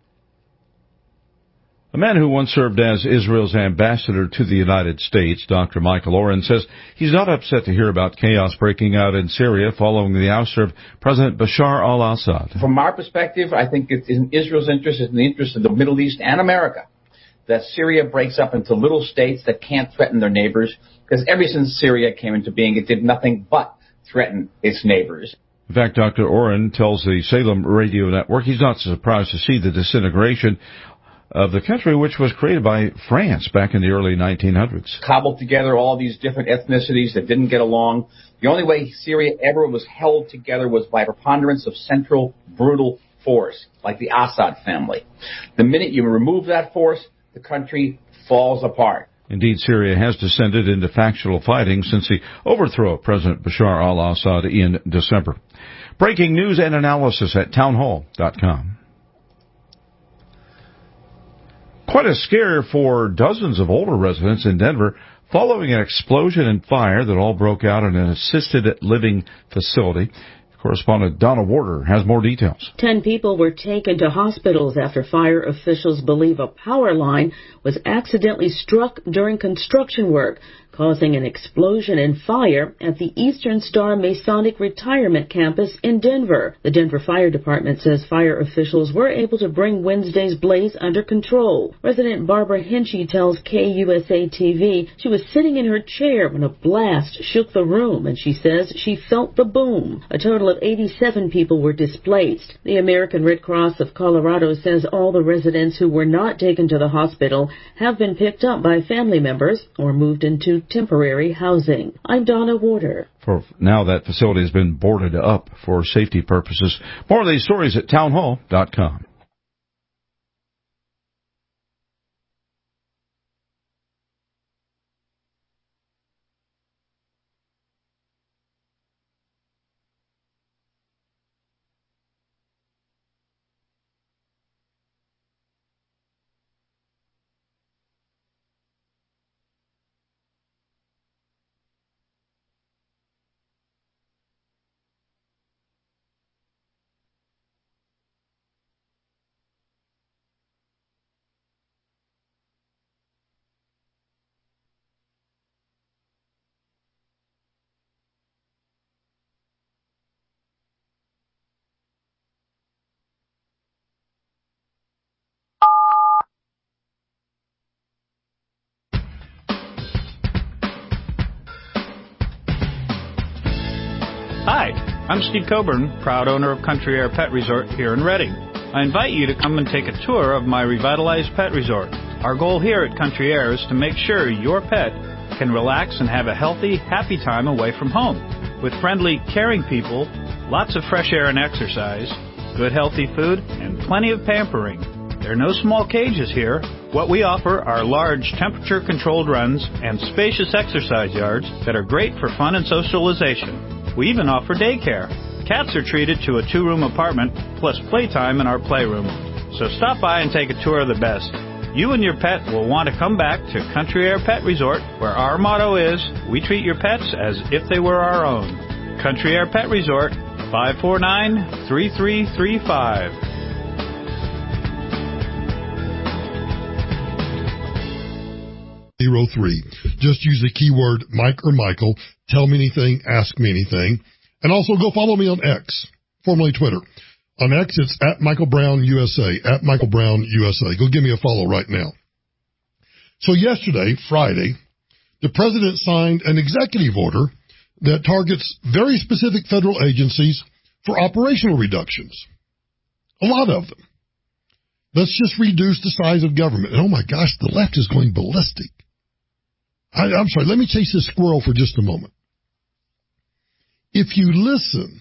A man who once served as Israel's ambassador to the United States, Dr. Michael Oren, says he's not upset to hear about chaos breaking out in Syria following the ouster of President Bashar al-Assad. From our perspective, I think it's in Israel's interest, it's in the interest of the Middle East and America, that Syria breaks up into little states that can't threaten their neighbors, because ever since Syria came into being, it did nothing but threaten its neighbors. In fact, Dr. Oren tells the Salem Radio Network he's not surprised to see the disintegration of the country, which was created by France back in the early 1900s. Cobbled together all these different ethnicities that didn't get along. The only way Syria ever was held together was by preponderance of central, brutal force, like the Assad family. The minute you remove that force, the country falls apart. Indeed, Syria has descended into factional fighting since the overthrow of President Bashar al-Assad in December. Breaking news and analysis at townhall.com. Quite a scare for dozens of older residents in Denver following an explosion and fire that all broke out in an assisted living facility. Correspondent Donna Warder has more details. 10 people were taken to hospitals after fire officials believe a power line was accidentally struck during construction work, causing an explosion and fire at the Eastern Star Masonic Retirement Campus in Denver. The Denver Fire Department says fire officials were able to bring Wednesday's blaze under control. Resident Barbara Henchy tells KUSA-TV she was sitting in her chair when a blast shook the room, and she says she felt the boom. A total of 87 people were displaced. The American Red Cross of Colorado says all the residents who were not taken to the hospital have been picked up by family members or moved into temporary housing. I'm Donna Warder. For now, that facility has been boarded up for safety purposes. More of these stories at townhall.com. I'm Steve Coburn, proud owner of Country Air Pet Resort here in Reading. I invite you to come and take a tour of my revitalized pet resort. Our goal here at Country Air is to make sure your pet can relax and have a healthy, happy time away from home. With friendly, caring people, lots of fresh air and exercise, good healthy food, and plenty of pampering. There are no small cages here. What we offer are large temperature-controlled runs and spacious exercise yards that are great for fun and socialization. We even offer daycare. Cats are treated to a 2-room apartment plus playtime in our playroom. So stop by and take a tour of the best. You and your pet will want to come back to Country Air Pet Resort, where our motto is, we treat your pets as if they were our own. Country Air Pet Resort, 549-3335. 03. Just use the keyword Mike or Michael. Tell me anything, ask me anything. And also go follow me on X, formerly Twitter. On X, it's at Michael Brown USA, at Michael Brown USA. Go give me a follow right now. So yesterday, Friday, the president signed an executive order that targets very specific federal agencies for operational reductions. A lot of them. Let's just reduce the size of government. And oh my gosh, the left is going ballistic. I'm sorry, let me chase this squirrel for just a moment. If you listen,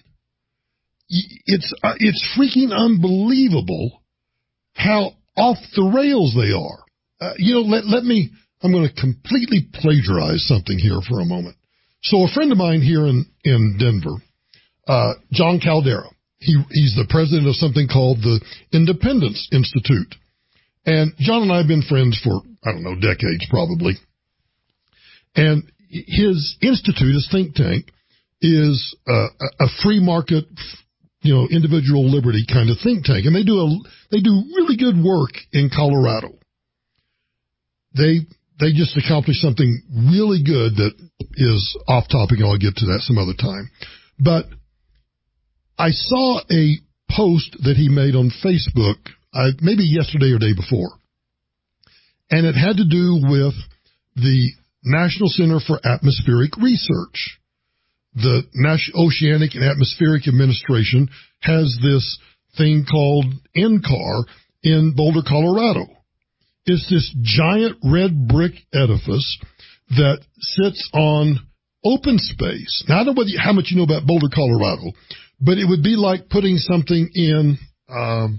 it's freaking unbelievable how off the rails they are. I'm going to completely plagiarize something here for a moment. So a friend of mine here in Denver, John Caldera, he's the president of something called the Independence Institute. And John and I have been friends for, decades probably. And his institute, his think tank, is a free market, individual liberty kind of think tank. And they do really good work in Colorado. They just accomplished something really good that is off topic. I'll get to that some other time. But I saw a post that he made on Facebook, maybe yesterday or day before. And it had to do with the National Center for Atmospheric Research. The National Oceanic and Atmospheric Administration has this thing called NCAR in Boulder, Colorado. It's this giant red brick edifice that sits on open space. Now, I don't know how much you know about Boulder, Colorado, but it would be like putting something in, I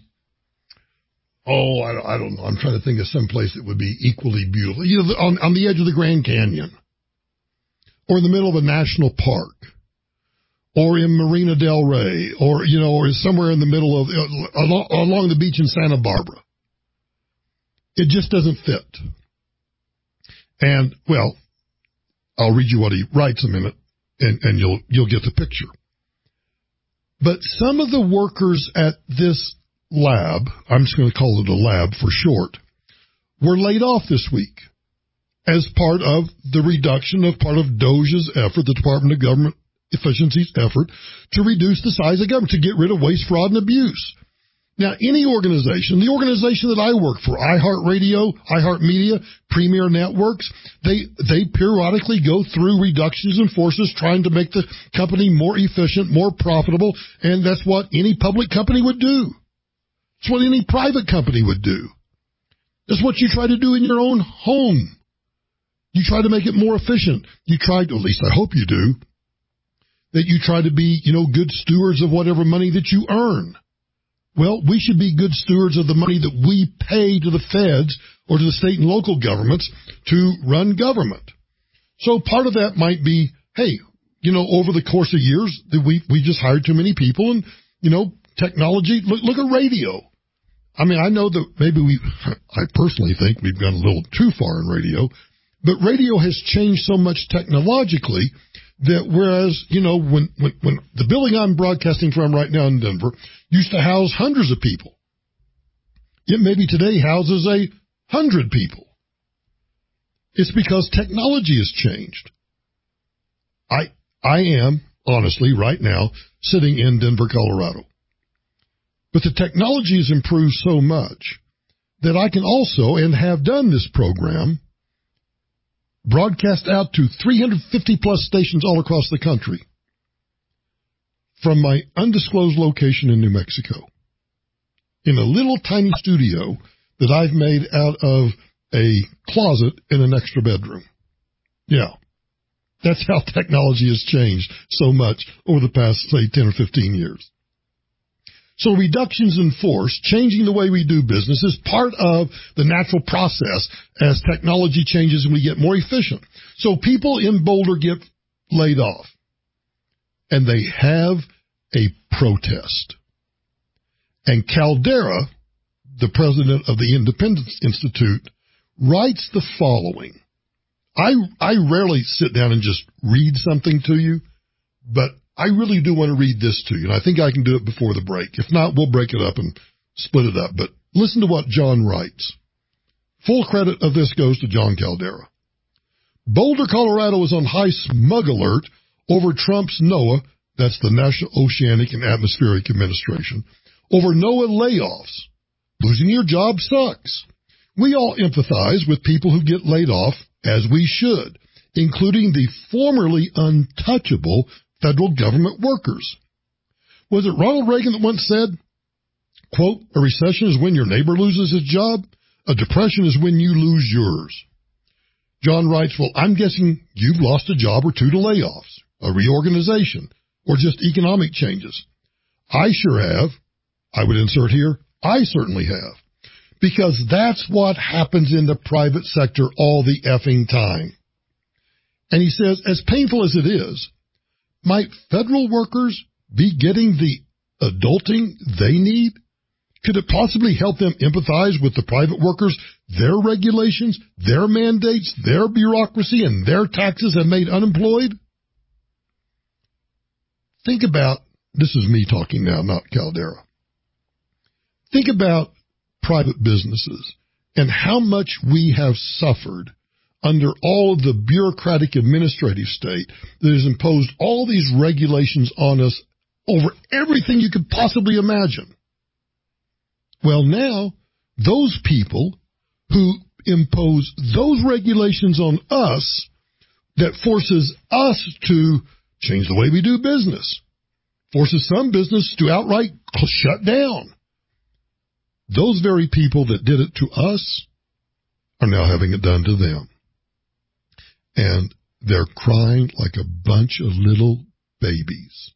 don't know. I'm trying to think of some place that would be equally beautiful. On the edge of the Grand Canyon, or in the middle of a national park, or in Marina Del Rey, or somewhere in the middle of, along the beach in Santa Barbara. It just doesn't fit. And, well, I'll read you what he writes a minute, and you'll get the picture. But some of the workers at this lab, I'm just going to call it a lab for short, were laid off this week as part of the reduction of part of DOGE's effort, the Department of Government Efficiency's effort, to reduce the size of government, to get rid of waste, fraud, and abuse. Now, any organization, the organization that I work for, iHeartRadio, iHeartMedia, Premier Networks, they periodically go through reductions in forces trying to make the company more efficient, more profitable, and that's what any public company would do. It's what any private company would do. It's what you try to do in your own home. You try to make it more efficient. You try to, at least I hope you do, that you try to be, good stewards of whatever money that you earn. Well, we should be good stewards of the money that we pay to the feds or to the state and local governments to run government. So part of that might be, hey, over the course of years, we just hired too many people and, technology, look at radio. I mean, I know that maybe I personally think we've gone a little too far in radio, but radio has changed so much technologically that whereas, when the building I'm broadcasting from right now in Denver used to house hundreds of people, it maybe today houses 100 people. It's because technology has changed. I am, honestly, right now, sitting in Denver, Colorado. But the technology has improved so much that I can also, and have done this program, broadcast out to 350 plus stations all across the country from my undisclosed location in New Mexico in a little tiny studio that I've made out of a closet in an extra bedroom. Yeah. That's how technology has changed so much over the past, say, 10 or 15 years. So reductions in force, changing the way we do business, is part of the natural process as technology changes and we get more efficient. So people in Boulder get laid off, and they have a protest. And Caldera, the president of the Independence Institute, writes the following. I rarely sit down and just read something to you, but I really do want to read this to you, and I think I can do it before the break. If not, we'll break it up and split it up. But listen to what John writes. Full credit of this goes to John Caldera. Boulder, Colorado is on high smug alert over Trump's NOAA, that's the National Oceanic and Atmospheric Administration, over NOAA layoffs. Losing your job sucks. We all empathize with people who get laid off, as we should, including the formerly untouchable federal government workers. Was it Ronald Reagan that once said, quote, a recession is when your neighbor loses his job. A depression is when you lose yours. John writes, well, I'm guessing you've lost a job or two to layoffs, a reorganization, or just economic changes. I sure have. I would insert here, I certainly have. Because that's what happens in the private sector all the effing time. And he says, as painful as it is, might federal workers be getting the adulting they need? Could it possibly help them empathize with the private workers? Their regulations, their mandates, their bureaucracy, and their taxes have made unemployed? Think about, this is me talking now, not Caldera. Think about private businesses and how much we have suffered under all of the bureaucratic administrative state that has imposed all these regulations on us over everything you could possibly imagine. Well, now, those people who impose those regulations on us that forces us to change the way we do business, forces some business to outright shut down. Those very people that did it to us are now having it done to them. And they're crying like a bunch of little babies.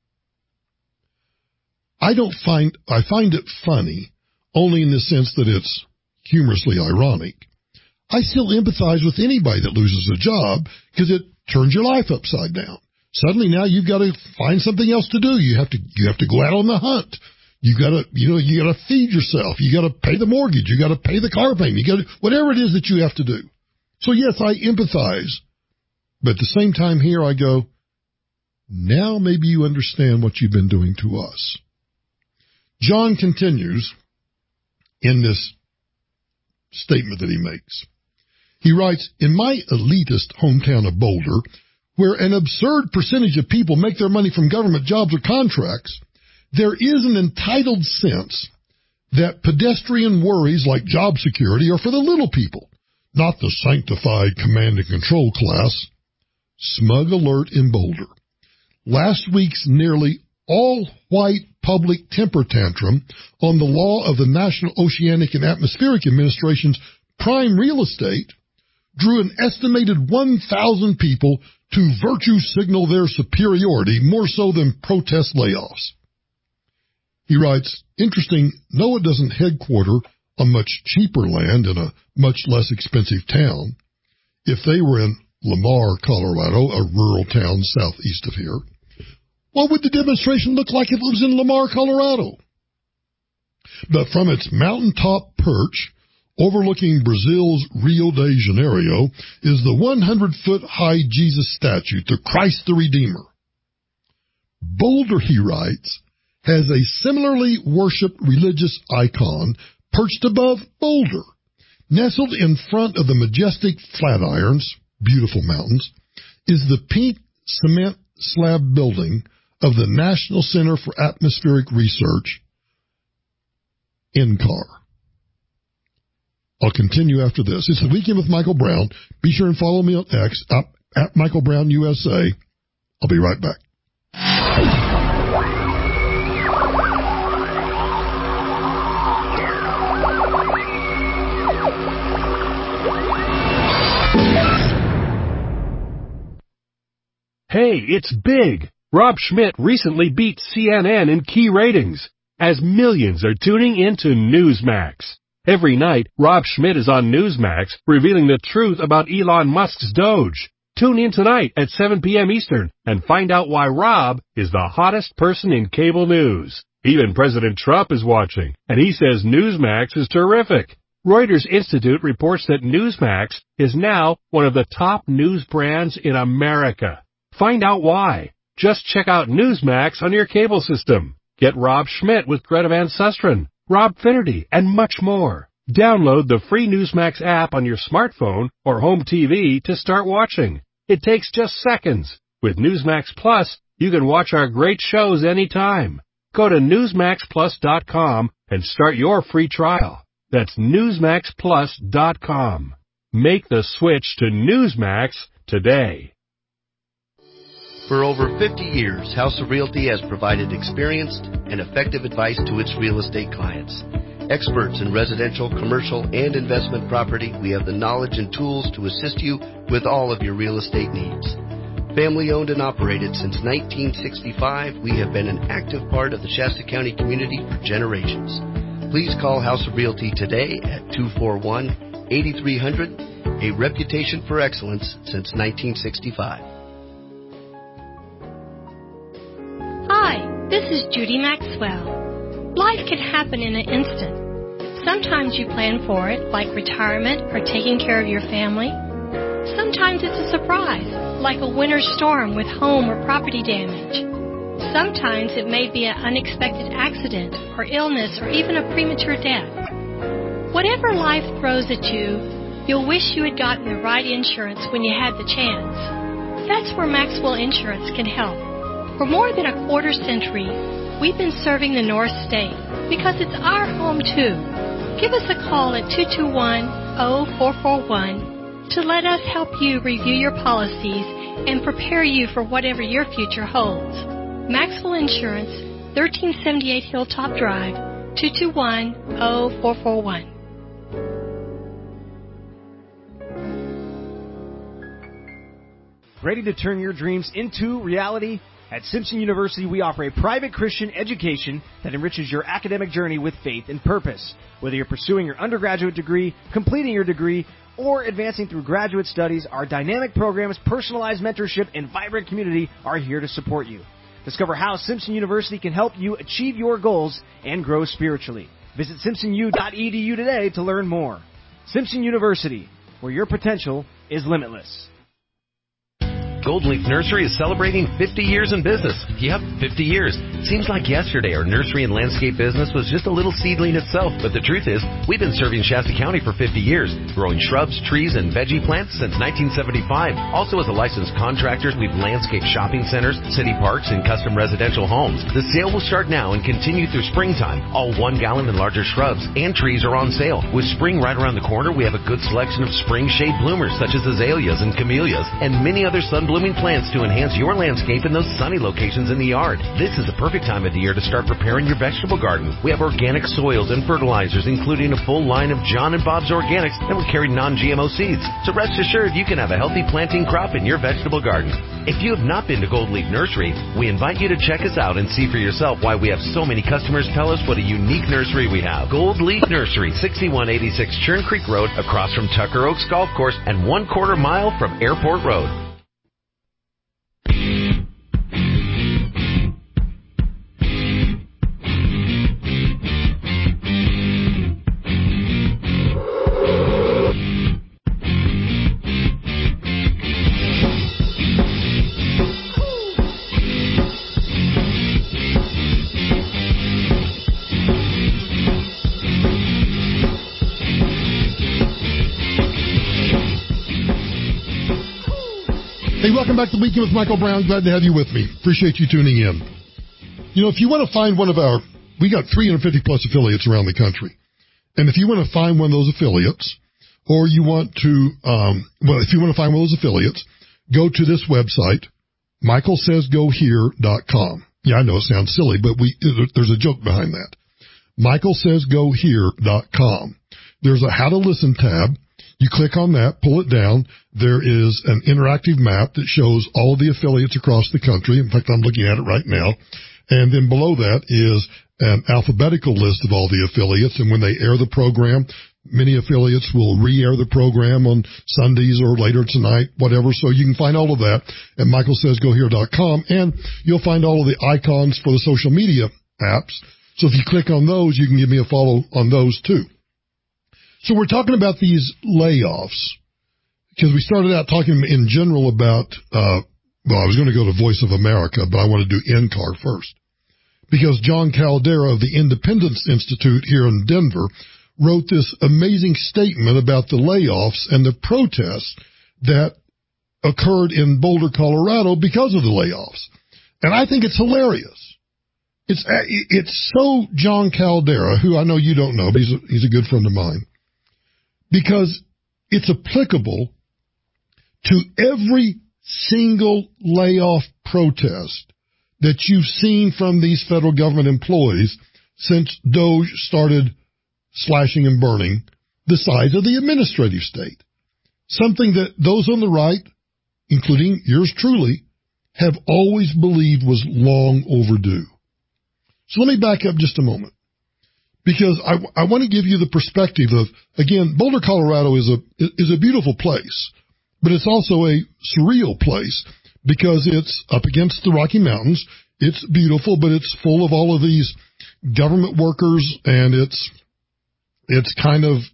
I find it funny only in the sense that it's humorously ironic. I still empathize with anybody that loses a job because it turns your life upside down. Suddenly now you've got to find something else to do. You have to go out on the hunt. You gotta feed yourself. You gotta pay the mortgage. You gotta pay the car payment. You gotta, whatever it is that you have to do. So yes, I empathize. But at the same time here I go, now maybe you understand what you've been doing to us. John continues in this statement that he makes. He writes, in my elitist hometown of Boulder, where an absurd percentage of people make their money from government jobs or contracts, there is an entitled sense that pedestrian worries like job security are for the little people, not the sanctified command and control class. Smug alert in Boulder. Last week's nearly all-white public temper tantrum on the law of the National Oceanic and Atmospheric Administration's prime real estate drew an estimated 1,000 people to virtue signal their superiority more so than protest layoffs. He writes, interesting, NOAA doesn't headquarter on much cheaper land in a much less expensive town. If they were in Lamar, Colorado, a rural town southeast of here, what would the demonstration look like if it was in Lamar, Colorado? But from its mountaintop perch, overlooking Brazil's Rio de Janeiro, is the 100-foot-high Jesus statue to Christ the Redeemer. Boulder, he writes, has a similarly worshipped religious icon perched above Boulder. Nestled in front of the majestic Flatirons, beautiful mountains, is the pink cement slab building of the National Center for Atmospheric Research, NCAR. I'll continue after this. It's the Weekend with Michael Brown. Be sure and follow me on X, at Michael Brown USA. I'll be right back. Hey, it's big! Rob Schmidt recently beat CNN in key ratings, as millions are tuning into Newsmax. Every night, Rob Schmidt is on Newsmax, revealing the truth about Elon Musk's Doge. Tune in tonight at 7 p.m. Eastern and find out why Rob is the hottest person in cable news. Even President Trump is watching, and he says Newsmax is terrific. Reuters Institute reports that Newsmax is now one of the top news brands in America. Find out why. Just check out Newsmax on your cable system. Get Rob Schmidt with Greta Van Susteren, Rob Finnerty, and much more. Download the free Newsmax app on your smartphone or home TV to start watching. It takes just seconds. With Newsmax Plus, you can watch our great shows anytime. Go to NewsmaxPlus.com and start your free trial. That's NewsmaxPlus.com. Make the switch to Newsmax today. For over 50 years, House of Realty has provided experienced and effective advice to its real estate clients. Experts in residential, commercial, and investment property, we have the knowledge and tools to assist you with all of your real estate needs. Family owned and operated since 1965, we have been an active part of the Shasta County community for generations. Please call House of Realty today at 241-8300, a reputation for excellence since 1965. Hi, this is Judy Maxwell. Life can happen in an instant. Sometimes you plan for it, like retirement or taking care of your family. Sometimes it's a surprise, like a winter storm with home or property damage. Sometimes it may be an unexpected accident or illness or even a premature death. Whatever life throws at you, you'll wish you had gotten the right insurance when you had the chance. That's where Maxwell Insurance can help. For more than a quarter century, we've been serving the North State because it's our home too. Give us a call at 221-0441 to let us help you review your policies and prepare you for whatever your future holds. Maxwell Insurance, 1378 Hilltop Drive, 221-0441. Ready to turn your dreams into reality? At Simpson University, we offer a private Christian education that enriches your academic journey with faith and purpose. Whether you're pursuing your undergraduate degree, completing your degree, or advancing through graduate studies, our dynamic programs, personalized mentorship, and vibrant community are here to support you. Discover how Simpson University can help you achieve your goals and grow spiritually. Visit simpsonu.edu today to learn more. Simpson University, where your potential is limitless. Gold Leaf Nursery is celebrating 50 years in business. Yep, 50 years. Seems like yesterday our nursery and landscape business was just a little seedling itself, but the truth is, we've been serving Shasta County for 50 years, growing shrubs, trees, and veggie plants since 1975. Also as a licensed contractor, we've landscaped shopping centers, city parks, and custom residential homes. The sale will start now and continue through springtime. All 1 gallon and larger shrubs and trees are on sale. With spring right around the corner, we have a good selection of spring shade bloomers such as azaleas and camellias, and many other sun-blooming plants to enhance your landscape in those sunny locations in the yard. This is the perfect time of the year to start preparing your vegetable garden. We have organic soils and fertilizers, including a full line of John and Bob's Organics, and we carry non-GMO seeds. So rest assured you can have a healthy planting crop in your vegetable garden. If you have not been to Gold Leaf Nursery, we invite you to check us out and see for yourself why we have so many customers tell us what a unique nursery we have. Gold Leaf Nursery, 6186 Churn Creek Road, across from Tucker Oaks Golf Course and 1/4 mile from Airport Road. Hey, welcome back to Weekend with Michael Brown. Glad to have you with me. Appreciate you tuning in. You know, if you want to find one of we got 350 plus affiliates around the country. And if you want to find one of those affiliates, or you want to, if you want to find one of those affiliates, go to this website, michaelsaysgohere.com. Yeah, I know it sounds silly, but there's a joke behind that. michaelsaysgohere.com. there's a How to Listen tab. You click on that, pull it down. There is an interactive map that shows all of the affiliates across the country. In fact, I'm looking at it right now. And then below that is an alphabetical list of all the affiliates. And when they air the program, many affiliates will re-air the program on Sundays or later tonight, whatever. So you can find all of that at michaelsaysgohere.com. And you'll find all of the icons for the social media apps. So if you click on those, you can give me a follow on those too. So we're talking about these layoffs because we started out talking in general about, I was going to go to Voice of America, but I want to do NCAR first because John Caldera of the Independence Institute here in Denver wrote this amazing statement about the layoffs and the protests that occurred in Boulder, Colorado because of the layoffs. And I think it's hilarious. It's so John Caldera, who I know you don't know, but he's a good friend of mine. Because it's applicable to every single layoff protest that you've seen from these federal government employees since DOJ started slashing and burning the size of the administrative state. Something that those on the right, including yours truly, have always believed was long overdue. So let me back up just a moment. Because I want to give you the perspective of, again, Boulder, Colorado is a beautiful place, but it's also a surreal place because it's up against the Rocky Mountains. It's beautiful, but it's full of all of these government workers, and it's kind of,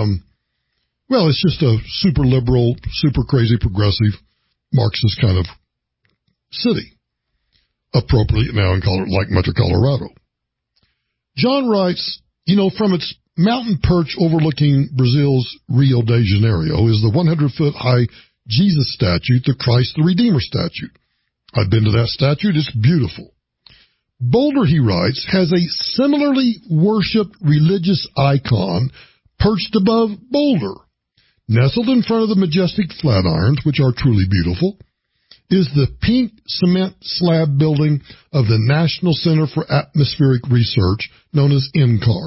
it's just a super liberal, super crazy progressive Marxist kind of city, appropriately now in like Metro Colorado. John writes, from its mountain perch overlooking Brazil's Rio de Janeiro is the 100-foot high Jesus statue, the Christ the Redeemer statue. I've been to that statue. It's beautiful. Boulder, he writes, has a similarly worshipped religious icon perched above Boulder. Nestled in front of the majestic Flatirons, which are truly beautiful, is the pink cement slab building of the National Center for Atmospheric Research, known as NCAR.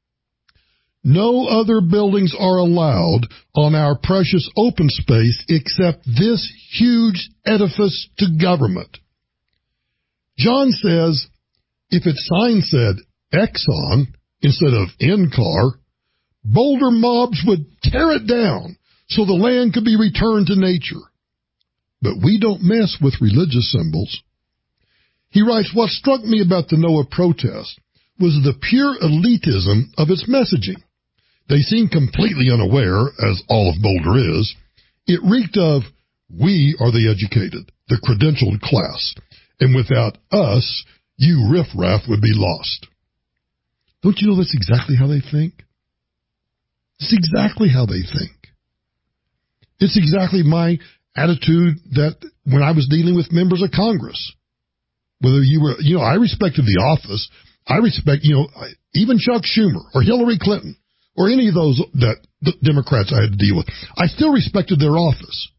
No other buildings are allowed on our precious open space except this huge edifice to government. John says if its sign said Exxon instead of NCAR, Boulder mobs would tear it down so the land could be returned to nature. But we don't mess with religious symbols. He writes, what struck me about the NOAA protest was the pure elitism of its messaging. They seemed completely unaware, as all of Boulder is. It reeked of, we are the educated, the credentialed class, and without us, you riffraff would be lost. Don't you know that's exactly how they think? It's exactly how they think. It's exactly my attitude that when I was dealing with members of Congress, whether you were, I respected the office. I respect, even Chuck Schumer or Hillary Clinton or any of those that the Democrats I had to deal with. I still respected their office.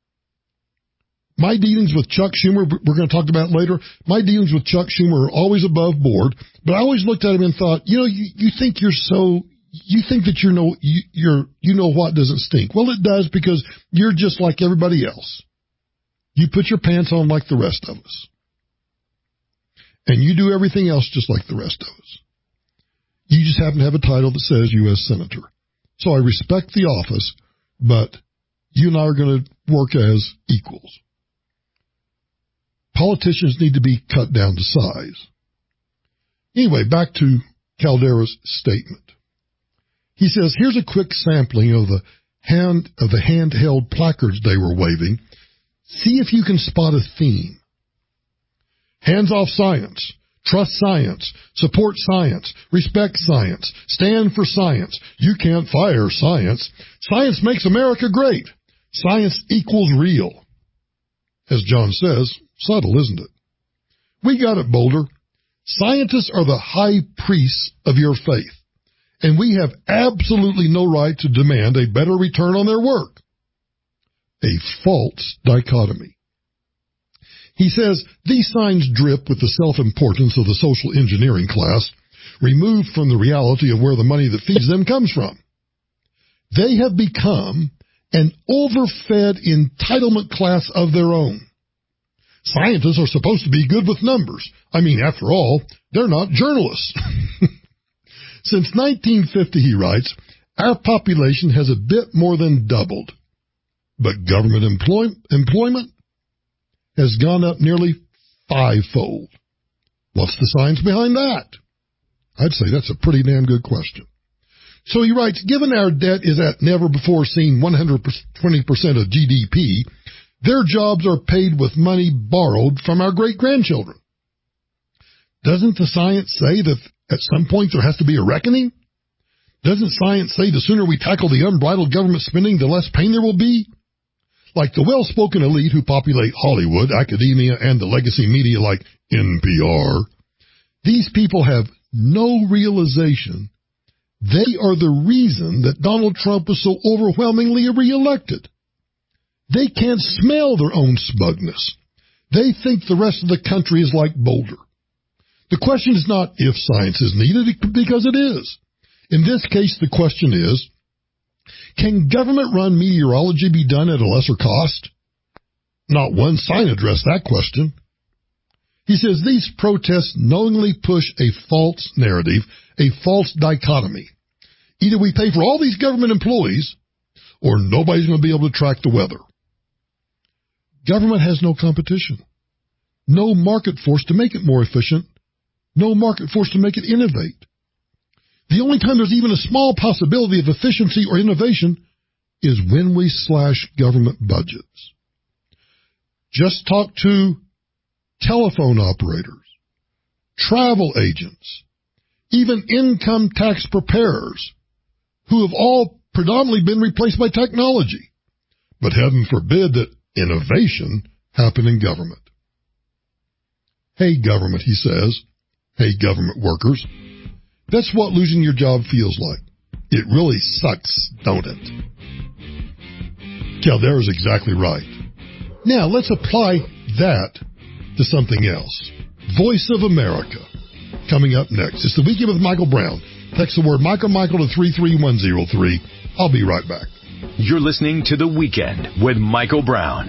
My dealings with Chuck Schumer, we're going to talk about later, my dealings with Chuck Schumer are always above board, but I always looked at him and thought, you think you think that you know what doesn't stink. Well, it does because you're just like everybody else. You put your pants on like the rest of us. And you do everything else just like the rest of us. You just happen to have a title that says U.S. Senator. So I respect the office, but you and I are going to work as equals. Politicians need to be cut down to size. Anyway, back to Caldera's statement. He says, here's a quick sampling of the handheld placards they were waving. See if you can spot a theme. Hands off science. Trust science. Support science. Respect science. Stand for science. You can't fire science. Science makes America great. Science equals real. As John says, subtle, isn't it? We got it, Boulder. Scientists are the high priests of your faith, and we have absolutely no right to demand a better return on their work. A false dichotomy. He says, these signs drip with the self-importance of the social engineering class, removed from the reality of where the money that feeds them comes from. They have become an overfed entitlement class of their own. Scientists are supposed to be good with numbers. I mean, after all, they're not journalists. Since 1950, he writes, our population has a bit more than doubled. But government employment has gone up nearly fivefold. What's the science behind that? I'd say that's a pretty damn good question. So he writes, given our debt is at never-before-seen 120% of GDP, their jobs are paid with money borrowed from our great-grandchildren. Doesn't the science say that at some point there has to be a reckoning? Doesn't science say the sooner we tackle the unbridled government spending, the less pain there will be? Like the well-spoken elite who populate Hollywood, academia, and the legacy media like NPR, these people have no realization they are the reason that Donald Trump was so overwhelmingly reelected. They can't smell their own smugness. They think the rest of the country is like Boulder. The question is not if science is needed, because it is. In this case, the question is, can government-run meteorology be done at a lesser cost? Not one sign addressed that question. He says these protests knowingly push a false narrative, a false dichotomy. Either we pay for all these government employees, or nobody's going to be able to track the weather. Government has no competition, no market force to make it more efficient, no market force to make it innovate. The only time there's even a small possibility of efficiency or innovation is when we slash government budgets. Just talk to telephone operators, travel agents, even income tax preparers, who have all predominantly been replaced by technology. But heaven forbid that innovation happen in government. Hey, government, he says. Hey, government workers. That's what losing your job feels like. It really sucks, don't it? Caldero's exactly right. Now, let's apply that to something else. Voice of America. Coming up next. It's the Weekend with Michael Brown. Text the word Michael to 33103. I'll be right back. You're listening to The Weekend with Michael Brown.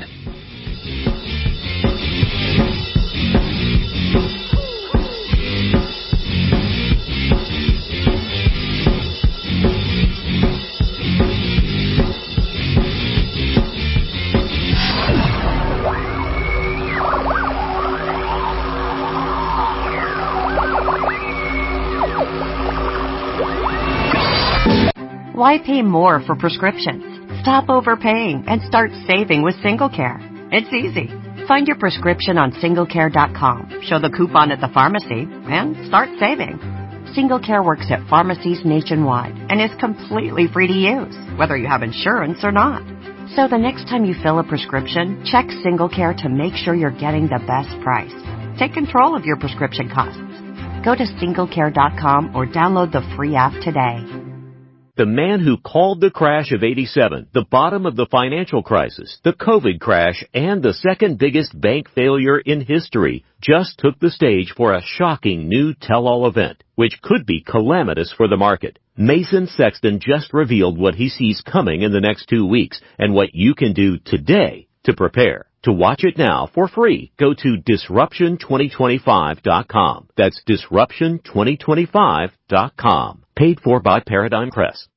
Why pay more for prescriptions? Stop overpaying and start saving with SingleCare. It's easy. Find your prescription on SingleCare.com, show the coupon at the pharmacy, and start saving. SingleCare works at pharmacies nationwide and is completely free to use, whether you have insurance or not. So the next time you fill a prescription, check SingleCare to make sure you're getting the best price. Take control of your prescription costs. Go to SingleCare.com or download the free app today. The man who called the crash of '87, the bottom of the financial crisis, the COVID crash, and the second biggest bank failure in history just took the stage for a shocking new tell-all event, which could be calamitous for the market. Mason Sexton just revealed what he sees coming in the next 2 weeks and what you can do today to prepare. To watch it now for free, go to disruption2025.com. That's disruption2025.com. Paid for by Paradigm Press.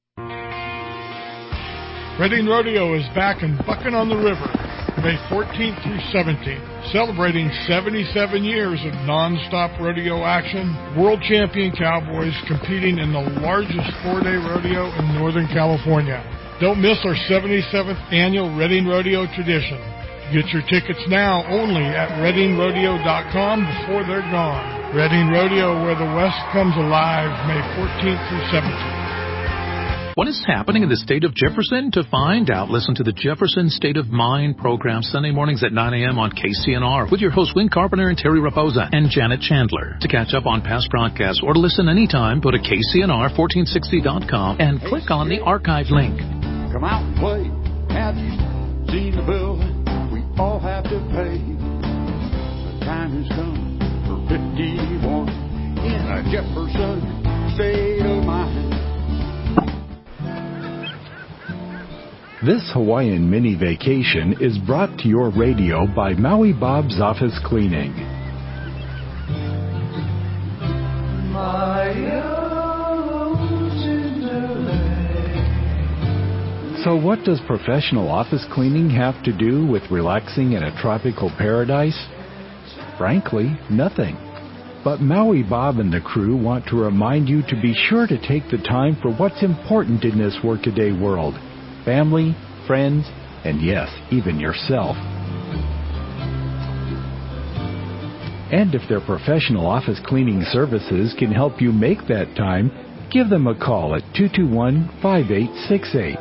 Reading Rodeo is back in Bucking on the River, May 14th through 17th, celebrating 77 years of non-stop rodeo action. World champion cowboys competing in the largest four-day rodeo in Northern California. Don't miss our 77th annual Reading Rodeo tradition. Get your tickets now only at ReadingRodeo.com before they're gone. Reading Rodeo, where the West comes alive, May 14th through 17th. What is happening in the state of Jefferson? To find out, listen to the Jefferson State of Mind program Sunday mornings at 9 a.m. on KCNR with your hosts Win Carpenter and Terry Raposa and Janet Chandler. To catch up on past broadcasts or to listen anytime, go to KCNR1460.com and click on the archive link. Come out and play. Have you seen the bill we all have to pay? The time has come for 51 in a Jefferson State of Mind. This Hawaiian mini vacation is brought to your radio by Maui Bob's Office Cleaning. So what does professional office cleaning have to do with relaxing in a tropical paradise? Frankly, nothing. But Maui Bob and the crew want to remind you to be sure to take the time for what's important in this workaday world. Family, friends, and yes, even yourself. And if their professional office cleaning services can help you make that time, give them a call at 221-5868.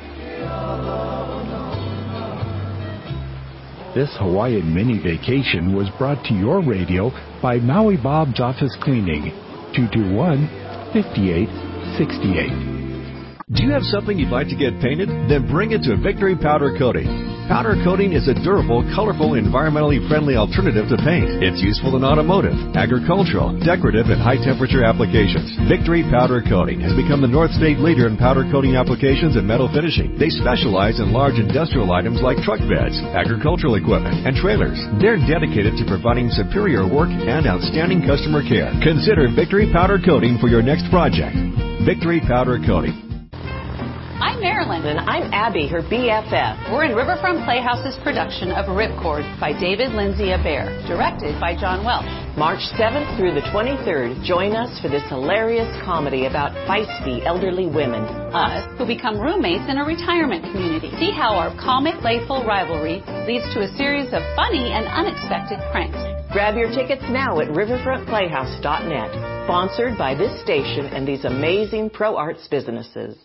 This Hawaiian mini vacation was brought to your radio by Maui Bob's Office Cleaning, 221-5868. Do you have something you'd like to get painted? Then bring it to Victory Powder Coating. Powder coating is a durable, colorful, environmentally friendly alternative to paint. It's useful in automotive, agricultural, decorative, and high-temperature applications. Victory Powder Coating has become the North State leader in powder coating applications and metal finishing. They specialize in large industrial items like truck beds, agricultural equipment, and trailers. They're dedicated to providing superior work and outstanding customer care. Consider Victory Powder Coating for your next project. Victory Powder Coating. I'm Marilyn. And I'm Abby, her BFF. We're in Riverfront Playhouse's production of Ripcord by David Lindsay Abaire, directed by John Welsh. March 7th through the 23rd, join us for this hilarious comedy about feisty elderly women. Us, who become roommates in a retirement community. See how our comic, playful rivalry leads to a series of funny and unexpected pranks. Grab your tickets now at riverfrontplayhouse.net. Sponsored by this station and these amazing pro arts businesses.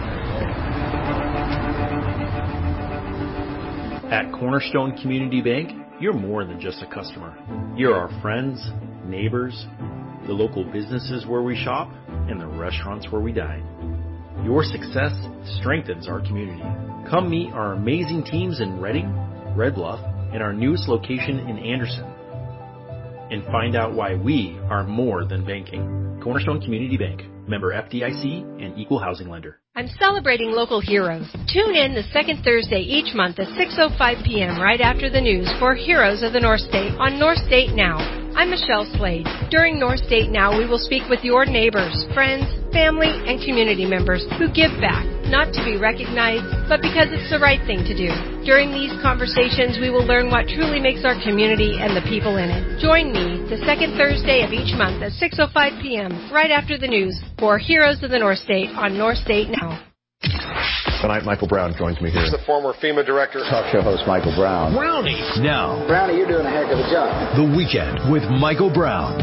At Cornerstone Community Bank, you're more than just a customer. You're our friends, neighbors, the local businesses where we shop, and the restaurants where we dine. Your success strengthens our community. Come meet our amazing teams in Redding, Red Bluff, and our newest location in Anderson. And find out why we are more than banking. Cornerstone Community Bank, member FDIC and equal housing lender. I'm celebrating local heroes. Tune in the second Thursday each month at 6:05 p.m. right after the news for Heroes of the North State on North State Now. I'm Michelle Slade. During North State Now, we will speak with your neighbors, friends, family, and community members who give back, not to be recognized, but because it's the right thing to do. During these conversations, we will learn what truly makes our community and the people in it. Join me the second Thursday of each month at 6:05 p.m. right after the news for Heroes of the North State on North State Now. Tonight, Michael Brown joins me here. He's the former FEMA director. Talk show host Michael Brown. Brownie. Now. Brownie, you're doing a heck of a job. The Weekend with Michael Brown.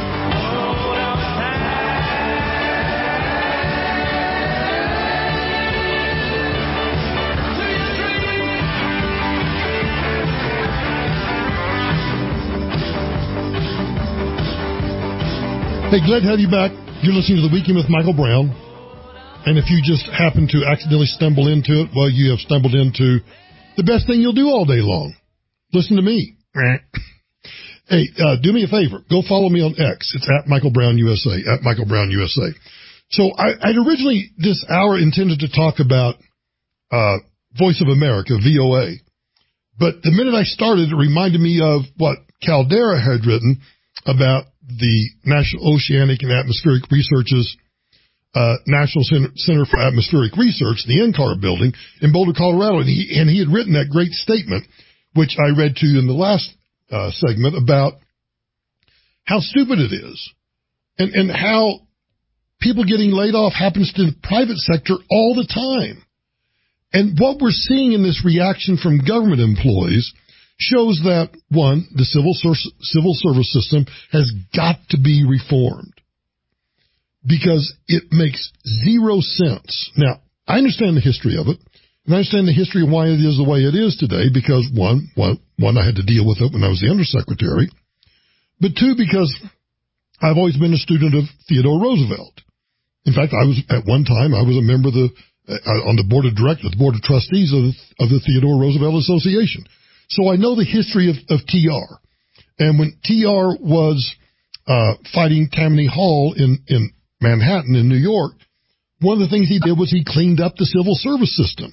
Hey, glad to have you back. You're listening to The Weekend with Michael Brown. And if you just happen to accidentally stumble into it, well, you have stumbled into the best thing you'll do all day long. Listen to me. Hey, do me a favor. Go follow me on X. It's at Michael Brown USA, at Michael Brown USA. So I'd originally this hour intended to talk about Voice of America, VOA. But the minute I started, it reminded me of what Caldera had written about the National Oceanic and Atmospheric Research's National Center for Atmospheric Research, the NCAR building in Boulder, Colorado. And he had written that great statement, which I read to you in the last segment, about how stupid it is and how people getting laid off happens to the private sector all the time. And what we're seeing in this reaction from government employees shows that, one, the civil service system has got to be reformed because it makes zero sense. Now, I understand the history of it, and I understand the history of why it is the way it is today because, one, I had to deal with it when I was the undersecretary, but two, because I've always been a student of Theodore Roosevelt. In fact, at one time, I was a member of on the board of directors, the board of trustees of the Theodore Roosevelt Association. So I know the history of TR. And when TR was fighting Tammany Hall in Manhattan in New York, one of the things he did was he cleaned up the civil service system.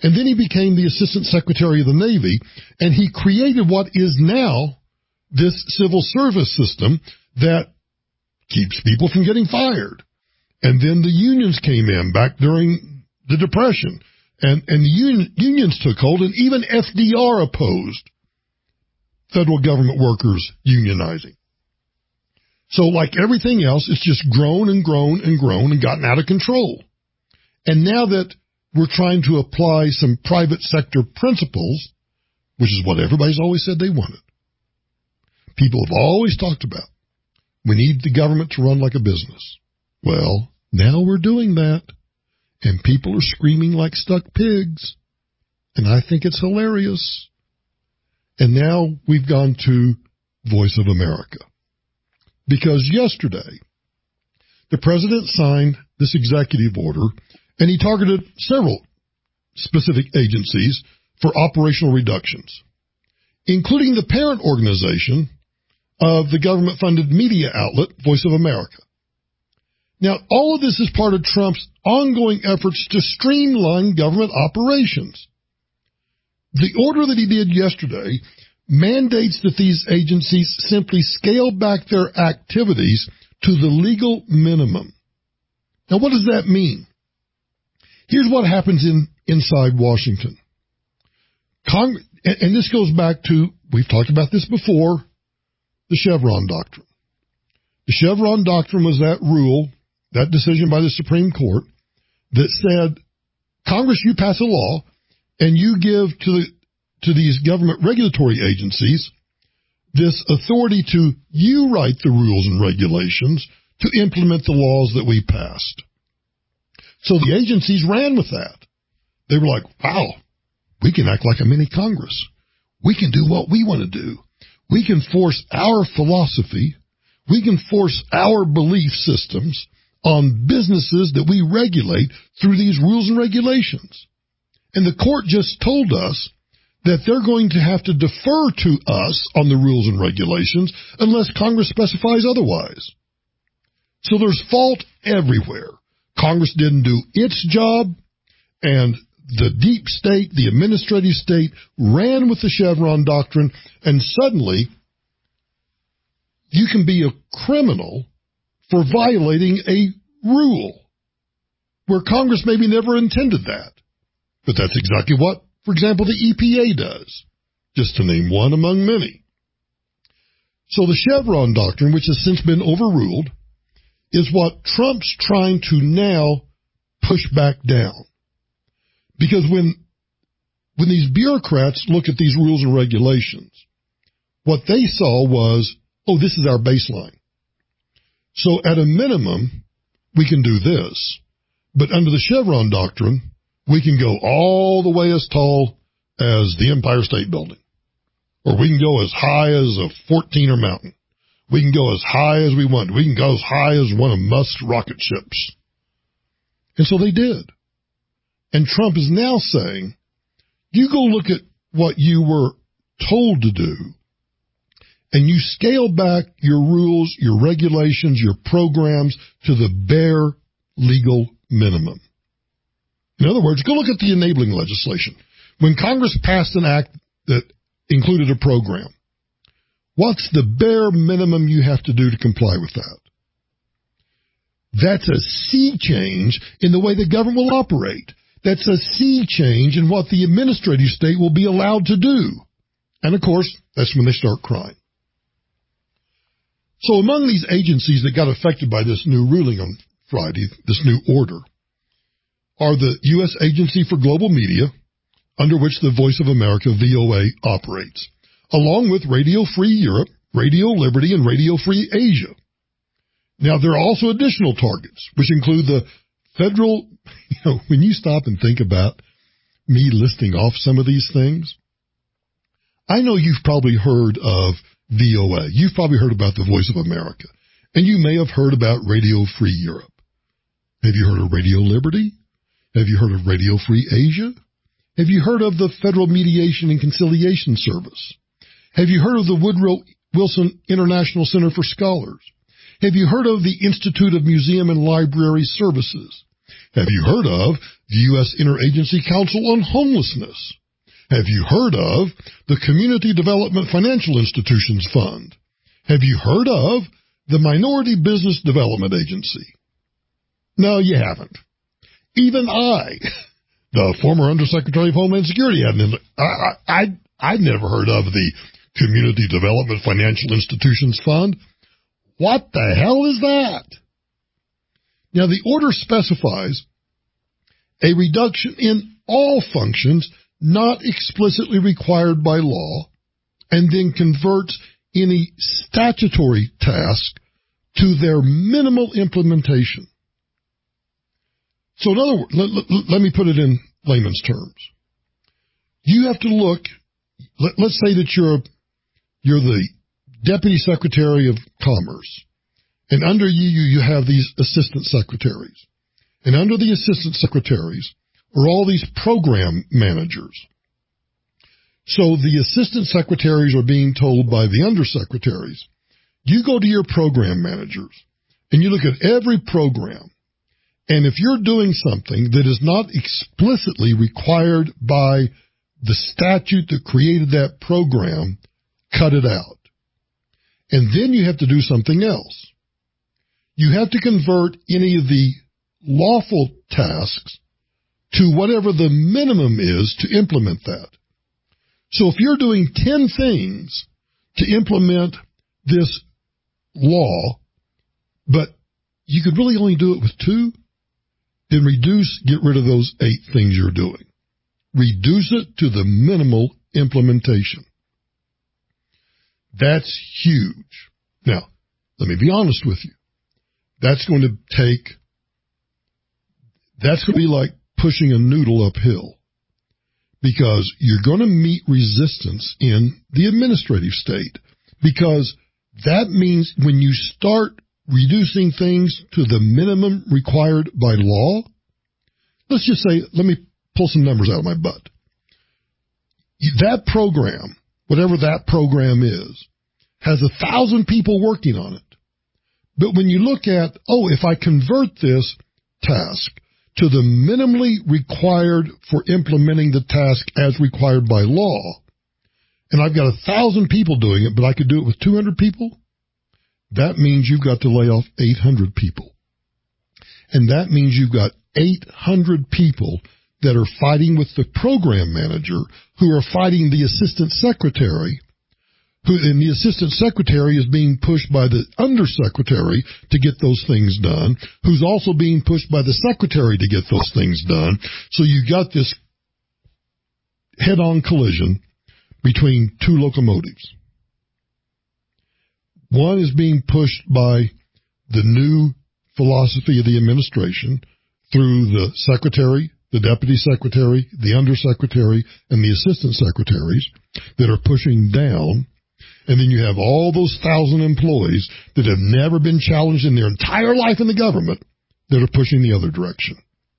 And then he became the Assistant Secretary of the Navy, and he created what is now this civil service system that keeps people from getting fired. And then the unions came in back during the Depression, and the unions took hold, and even FDR opposed federal government workers unionizing. So like everything else, it's just grown and grown and grown and gotten out of control. And now that we're trying to apply some private sector principles, which is what everybody's always said they wanted. People have always talked about, we need the government to run like a business. Well, now we're doing that, and people are screaming like stuck pigs, and I think it's hilarious. And now we've gone to Voice of America. Because yesterday, the president signed this executive order, and he targeted several specific agencies for operational reductions, including the parent organization of the government-funded media outlet, Voice of America. Now, all of this is part of Trump's ongoing efforts to streamline government operations. The order that he did yesterday mandates that these agencies simply scale back their activities to the legal minimum. Now, what does that mean? Here's what happens inside Washington. And this goes back to, we've talked about this before, the Chevron doctrine. The Chevron doctrine was that rule, that decision by the Supreme Court, that said, Congress, you pass a law, and you give to these government regulatory agencies this authority to you write the rules and regulations to implement the laws that we passed. So the agencies ran with that. They were like, wow, we can act like a mini Congress. We can do what we want to do. We can force our philosophy. We can force our belief systems on businesses that we regulate through these rules and regulations. And the court just told us that they're going to have to defer to us on the rules and regulations unless Congress specifies otherwise. So there's fault everywhere. Congress didn't do its job, and the deep state, the administrative state, ran with the Chevron doctrine, and suddenly you can be a criminal for violating a rule where Congress maybe never intended that. But that's exactly what, for example, the EPA does, just to name one among many. So the Chevron doctrine, which has since been overruled, is what Trump's trying to now push back down. Because when these bureaucrats look at these rules and regulations, what they saw was, oh, this is our baseline. So at a minimum, we can do this. But under the Chevron doctrine, we can go all the way as tall as the Empire State Building. Or we can go as high as a 14er mountain. We can go as high as we want. We can go as high as one of Musk's rocket ships. And so they did. And Trump is now saying, you go look at what you were told to do, and you scale back your rules, your regulations, your programs to the bare legal minimum. In other words, go look at the enabling legislation. When Congress passed an act that included a program, what's the bare minimum you have to do to comply with that? That's a sea change in the way the government will operate. That's a sea change in what the administrative state will be allowed to do. And, of course, that's when they start crying. So among these agencies that got affected by this new ruling on Friday, this new order, are the U.S. Agency for Global Media, under which the Voice of America, VOA, operates, along with Radio Free Europe, Radio Liberty, and Radio Free Asia. Now, there are also additional targets, which include the federal, when you stop and think about me listing off some of these things, I know you've probably heard of VOA. You've probably heard about the Voice of America. And you may have heard about Radio Free Europe. Have you heard of Radio Liberty? Have you heard of Radio Free Asia? Have you heard of the Federal Mediation and Conciliation Service? Have you heard of the Woodrow Wilson International Center for Scholars? Have you heard of the Institute of Museum and Library Services? Have you heard of the U.S. Interagency Council on Homelessness? Have you heard of the Community Development Financial Institutions Fund? Have you heard of the Minority Business Development Agency? No, you haven't. Even I, the former Undersecretary of Homeland Security, I'd never heard of the Community Development Financial Institutions Fund. What the hell is that? Now, the order specifies a reduction in all functions not explicitly required by law, and then converts any statutory task to their minimal implementation. So in other words, let me put it in layman's terms. You have to look, let's say that you're the Deputy Secretary of Commerce, and under you have these assistant secretaries. And under the assistant secretaries are all these program managers. So the assistant secretaries are being told by the undersecretaries, you go to your program managers and you look at every program, and if you're doing something that is not explicitly required by the statute that created that program, cut it out. And then you have to do something else. You have to convert any of the lawful tasks to whatever the minimum is to implement that. So if you're doing 10 things to implement this law, but you could really only do it with 2, then get rid of those 8 things you're doing. Reduce it to the minimal implementation. That's huge. Now, let me be honest with you. That's going to be like pushing a noodle uphill, because you're going to meet resistance in the administrative state, because that means when you start reducing things to the minimum required by law, let's just say, let me pull some numbers out of my butt. That program, whatever that program is, has 1,000 people working on it. But when you look at, if I convert this task to the minimally required for implementing the task as required by law, and I've got 1,000 people doing it, but I could do it with 200 people, that means you've got to lay off 800 people. And that means you've got 800 people that are fighting with the program manager, who are fighting the assistant secretary, and the assistant secretary is being pushed by the undersecretary to get those things done, who's also being pushed by the secretary to get those things done. So you got this head-on collision between 2 locomotives. One is being pushed by the new philosophy of the administration through the secretary, the deputy secretary, the undersecretary, and the assistant secretaries that are pushing down. And then you have all those 1,000 employees that have never been challenged in their entire life in the government that are pushing the other direction.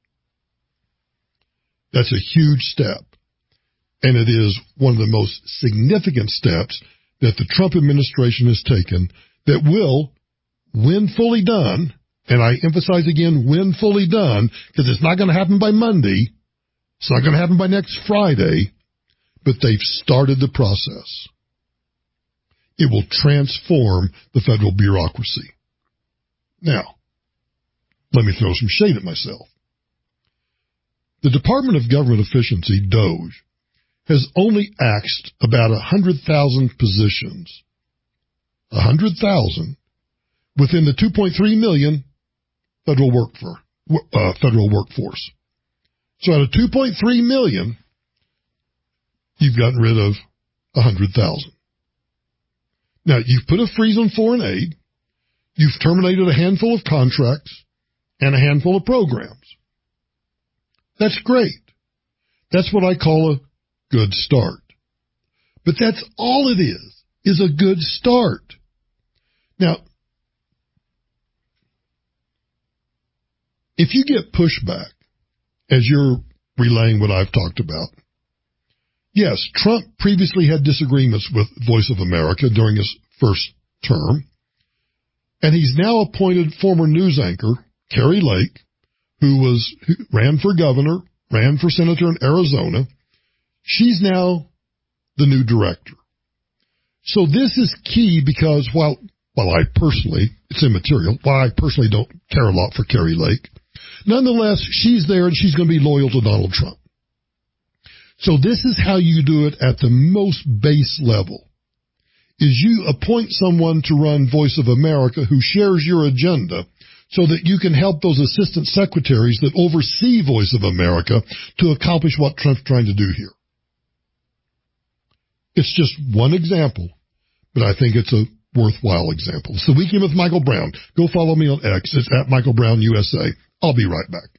That's a huge step. And it is one of the most significant steps that the Trump administration has taken that will, when fully done, and I emphasize again, when fully done, because it's not going to happen by Monday, it's not going to happen by next Friday, but they've started the process. It will transform the federal bureaucracy. Now, let me throw some shade at myself. The Department of Government Efficiency, DOGE, has only axed about 100,000 positions. 100,000 within the 2.3 million federal workforce. So out of 2.3 million, you've gotten rid of 100,000. Now, you've put a freeze on foreign aid, you've terminated a handful of contracts, and a handful of programs. That's great. That's what I call a good start. But that's all it is a good start. Now, if you get pushback, as you're relaying what I've talked about, yes, Trump previously had disagreements with Voice of America during his first term, and he's now appointed former news anchor Kari Lake, who ran for governor, ran for senator in Arizona. She's now the new director. So this is key because while I personally, it's immaterial, while I personally don't care a lot for Kari Lake, nonetheless, she's there and she's going to be loyal to Donald Trump. So this is how you do it at the most base level, is you appoint someone to run Voice of America who shares your agenda so that you can help those assistant secretaries that oversee Voice of America to accomplish what Trump's trying to do here. It's just one example, but I think it's a worthwhile example. So we came with Michael Brown. Go follow me on X. It's at Michael Brown USA. I'll be right back.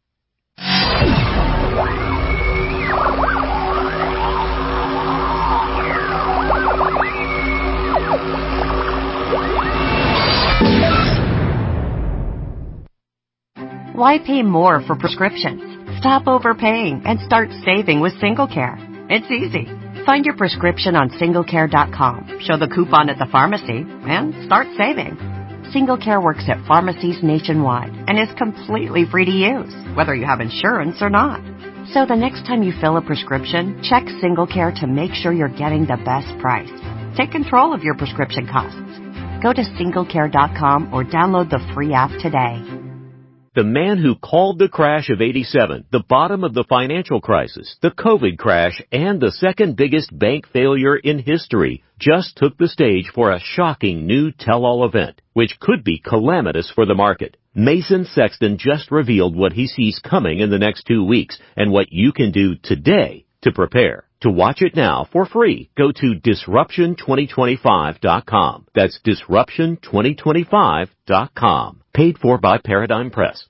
Why pay more for prescriptions? Stop overpaying and start saving with SingleCare. It's easy. Find your prescription on SingleCare.com, show the coupon at the pharmacy, and start saving. SingleCare works at pharmacies nationwide and is completely free to use, whether you have insurance or not. So the next time you fill a prescription, check SingleCare to make sure you're getting the best price. Take control of your prescription costs. Go to SingleCare.com or download the free app today. The man who called the crash of '87, the bottom of the financial crisis, the COVID crash, and the second biggest bank failure in history just took the stage for a shocking new tell-all event, which could be calamitous for the market. Mason Sexton just revealed what he sees coming in the next 2 weeks and what you can do today to prepare. To watch it now for free, go to disruption2025.com. That's disruption2025.com. Paid for by Paradigm Press.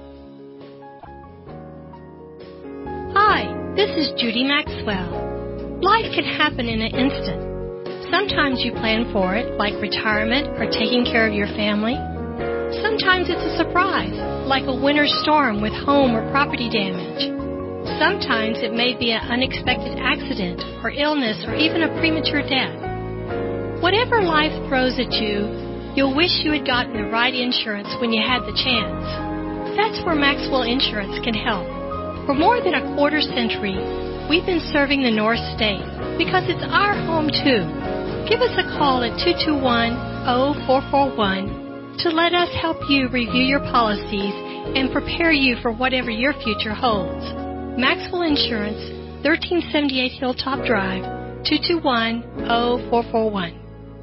Hi, this is Judy Maxwell. Life can happen in an instant. Sometimes you plan for it, like retirement or taking care of your family. Sometimes it's a surprise, like a winter storm with home or property damage. Sometimes it may be an unexpected accident or illness or even a premature death. Whatever life throws at you, you'll wish you had gotten the right insurance when you had the chance. That's where Maxwell Insurance can help. For more than a quarter century, we've been serving the North State because it's our home too. Give us a call at 221-0441 to let us help you review your policies and prepare you for whatever your future holds. Maxwell Insurance, 1378 Hilltop Drive, 221-0441.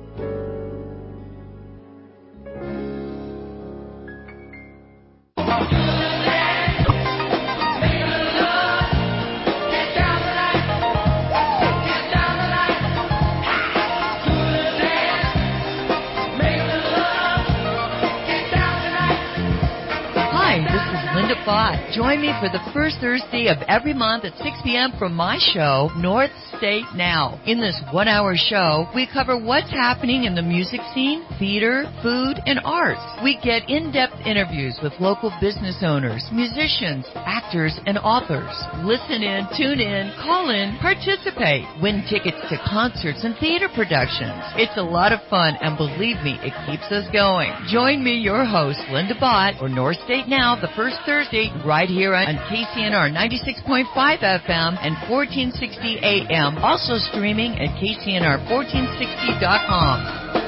Join me for the first Thursday of every month at 6 p.m. for my show, North State Now. In this one-hour show, we cover what's happening in the music scene, theater, food, and arts. We get in-depth interviews with local business owners, musicians, actors, and authors. Listen in, tune in, call in, participate, win tickets to concerts and theater productions. It's a lot of fun, and believe me, it keeps us going. Join me, your host, Linda Bott, for North State Now, the first Thursday, right here on KCNR 96.5 FM and 1460 AM. Also streaming at KCNR1460.com.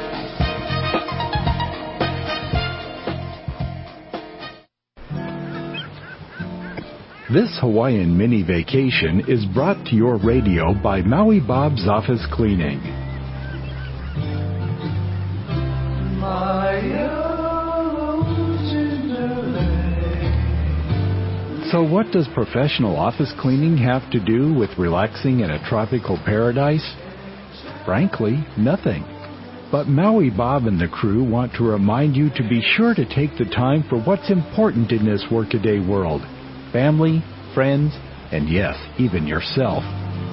This Hawaiian mini vacation is brought to your radio by Maui Bob's Office Cleaning. So what does professional office cleaning have to do with relaxing in a tropical paradise? Frankly, nothing. But Maui Bob and the crew want to remind you to be sure to take the time for what's important in this workaday world. Family, friends, and yes, even yourself.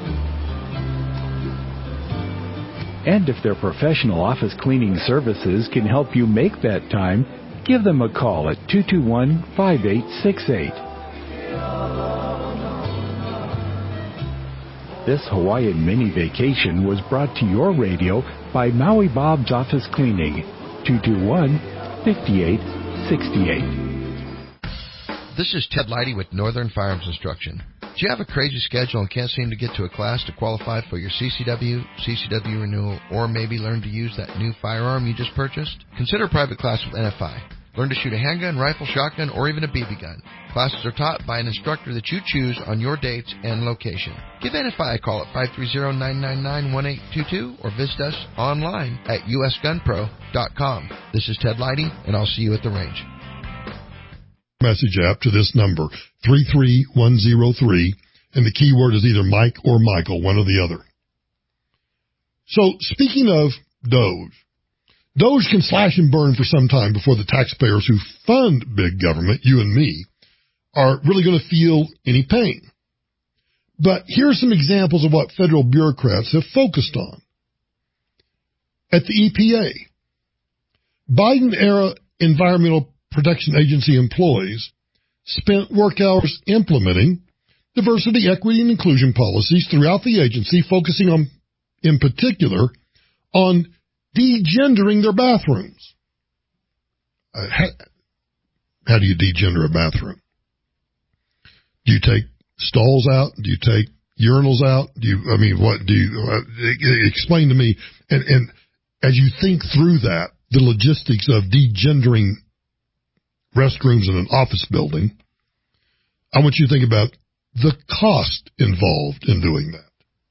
And if their professional office cleaning services can help you make that time, give them a call at 221-5868. This Hawaiian mini vacation was brought to your radio by Maui Bob's Office Cleaning, 221-5868. This is Ted Leidy with Northern Firearms Instruction. Do you have a crazy schedule and can't seem to get to a class to qualify for your CCW renewal, or maybe learn to use that new firearm you just purchased? Consider a private class with NFI. Learn to shoot a handgun, rifle, shotgun, or even a BB gun. Classes are taught by an instructor that you choose on your dates and location. Give NFI a call at 530-999-1822 or visit us online at usgunpro.com. This is Ted Leidy, and I'll see you at the range. Message app to this number, 33103, and the keyword is either Mike or Michael, one or the other. So, speaking of Doge can slash and burn for some time before the taxpayers who fund big government, you and me, are really going to feel any pain. But here are some examples of what federal bureaucrats have focused on. At the EPA, Biden-era Environmental Protection Agency employees spent work hours implementing diversity, equity, and inclusion policies throughout the agency, focusing on, in particular, on degendering their bathrooms. How do you degender a bathroom? Do you take stalls out? Do you take urinals out? Explain to me, and as you think through that, the logistics of degendering restrooms in an office building, I want you to think about the cost involved in doing that.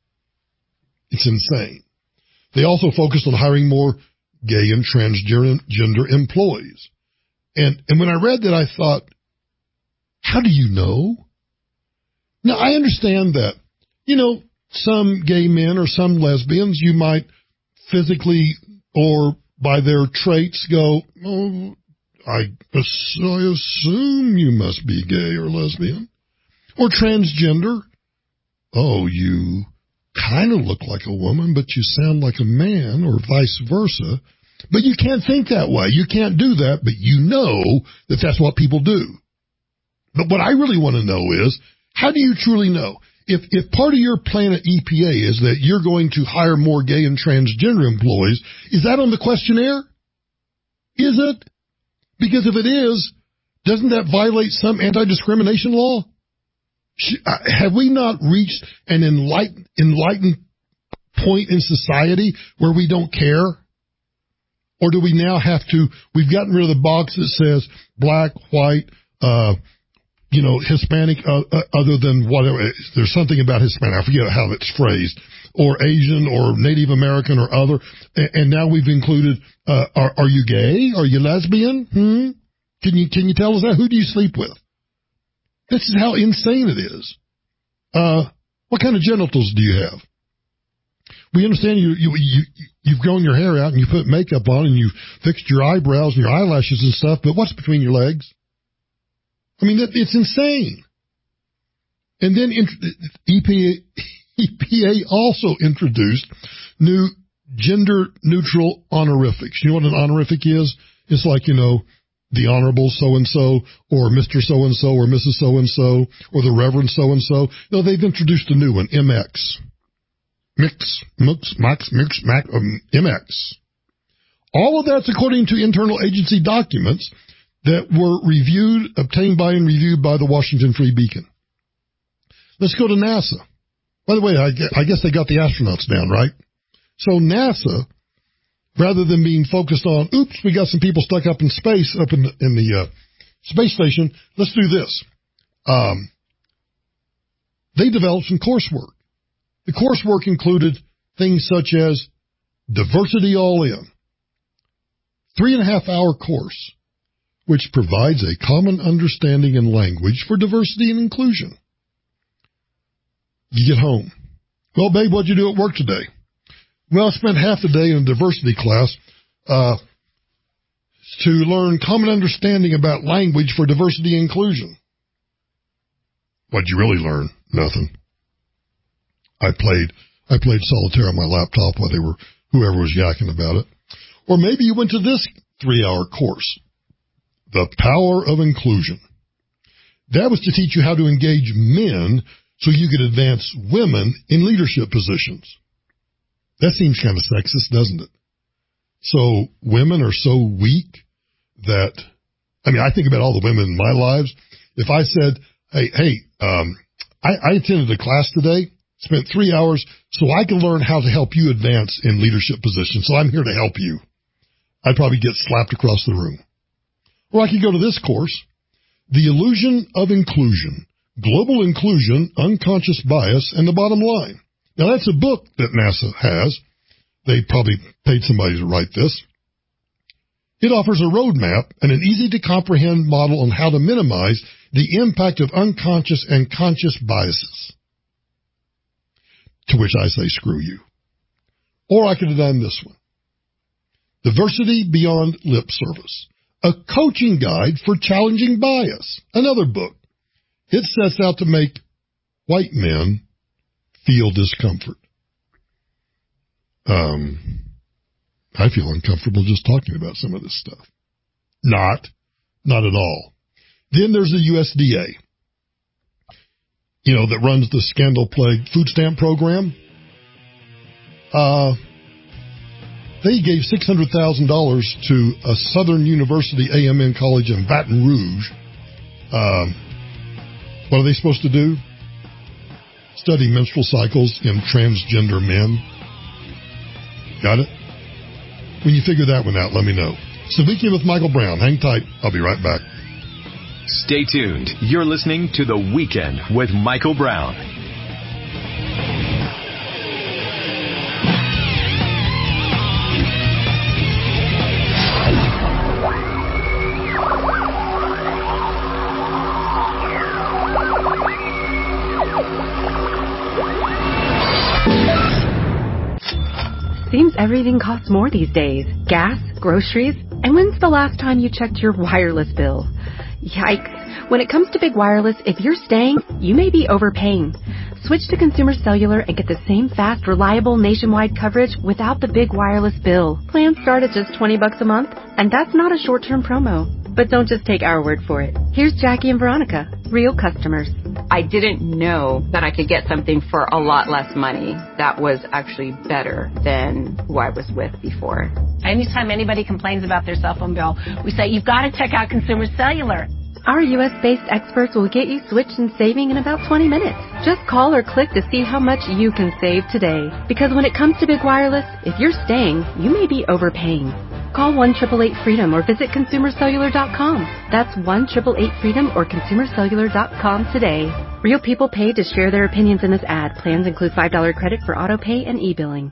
It's insane. They also focused on hiring more gay and transgender employees. And when I read that, I thought, how do you know? Now, I understand that, some gay men or some lesbians, you might physically or by their traits go, oh, I assume you must be gay or lesbian. Or transgender. Oh, you kind of look like a woman, but you sound like a man, or vice versa. But you can't think that way. You can't do that, but you know that that's what people do. But what I really want to know is, how do you truly know? If part of your plan at EPA is that you're going to hire more gay and transgender employees, is that on the questionnaire? Is it? Because if it is, doesn't that violate some anti-discrimination law? Have we not reached an enlightened point in society where we don't care? Or do we now have to, we've gotten rid of the box that says black, white, Hispanic, other than whatever, there's something about Hispanic, I forget how it's phrased, or Asian, or Native American, or other, and now we've included, are you gay? Are you lesbian? Can you tell us that? Who do you sleep with? This is how insane it is. What kind of genitals do you have? We understand you've grown your hair out and you put makeup on and you've fixed your eyebrows and your eyelashes and stuff, but what's between your legs? I mean, it's insane. And then EPA also introduced new gender-neutral honorifics. You know what an honorific is? It's like, the Honorable so-and-so, or Mr. so-and-so, or Mrs. so-and-so, or the Reverend so-and-so. No, they've introduced a new one, MX. MX. All of that's according to internal agency documents that were obtained by and reviewed by the Washington Free Beacon. Let's go to NASA. By the way, I guess they got the astronauts down, right? So NASA, rather than being focused on, oops, we got some people stuck up in space, up in the space station, let's do this. They developed some coursework. The coursework included things such as Diversity All In, 3.5-hour course, which provides a common understanding and language for diversity and inclusion. You get home. Well, babe, what'd you do at work today? Well, I spent half the day in a diversity class to learn common understanding about language for diversity and inclusion. What'd you really learn? Nothing. I played solitaire on my laptop while whoever was yakking about it. Or maybe you went to this 3-hour course, The Power of Inclusion. That was to teach you how to engage men so you could advance women in leadership positions. That seems kind of sexist, doesn't it? So women are so weak that, I think about all the women in my lives. If I said, I attended a class today, spent 3 hours so I can learn how to help you advance in leadership positions, so I'm here to help you, I'd probably get slapped across the room. Or I could go to this course, The Illusion of Inclusion, Global Inclusion, Unconscious Bias, and the Bottom Line. Now, that's a book that NASA has. They probably paid somebody to write this. It offers a roadmap and an easy-to-comprehend model on how to minimize the impact of unconscious and conscious biases. To which I say, screw you. Or I could have done this one. Diversity Beyond Lip Service, a coaching guide for challenging bias. Another book. It sets out to make white men feel discomfort. I feel uncomfortable just talking about some of this stuff. Not at all. Then there's the USDA, that runs the scandal-plagued food stamp program. They gave $600,000 to a Southern University AMN college in Baton Rouge. What are they supposed to do? Study menstrual cycles in transgender men. Got it? When you figure that one out, let me know. It's the Weekend with Michael Brown. Hang tight. I'll be right back. Stay tuned. You're listening to The Weekend with Michael Brown. Seems everything costs more these days. Gas, groceries, and when's the last time you checked your wireless bill? Yikes. When it comes to big wireless, if you're staying, you may be overpaying. Switch to Consumer Cellular and get the same fast, reliable nationwide coverage without the big wireless bill. Plans start at just $20 a month, and that's not a short-term promo. But don't just take our word for it. Here's Jackie and Veronica, real customers. I didn't know that I could get something for a lot less money that was actually better than who I was with before. Anytime anybody complains about their cell phone bill, we say, you've got to check out Consumer Cellular. Our U.S.-based experts will get you switched and saving in about 20 minutes. Just call or click to see how much you can save today. Because when it comes to big wireless, if you're staying, you may be overpaying. Call 1-888-FREEDOM or visit ConsumerCellular.com. That's 1-888-FREEDOM or ConsumerCellular.com today. Real people pay to share their opinions in this ad. Plans include $5 credit for auto pay and e-billing.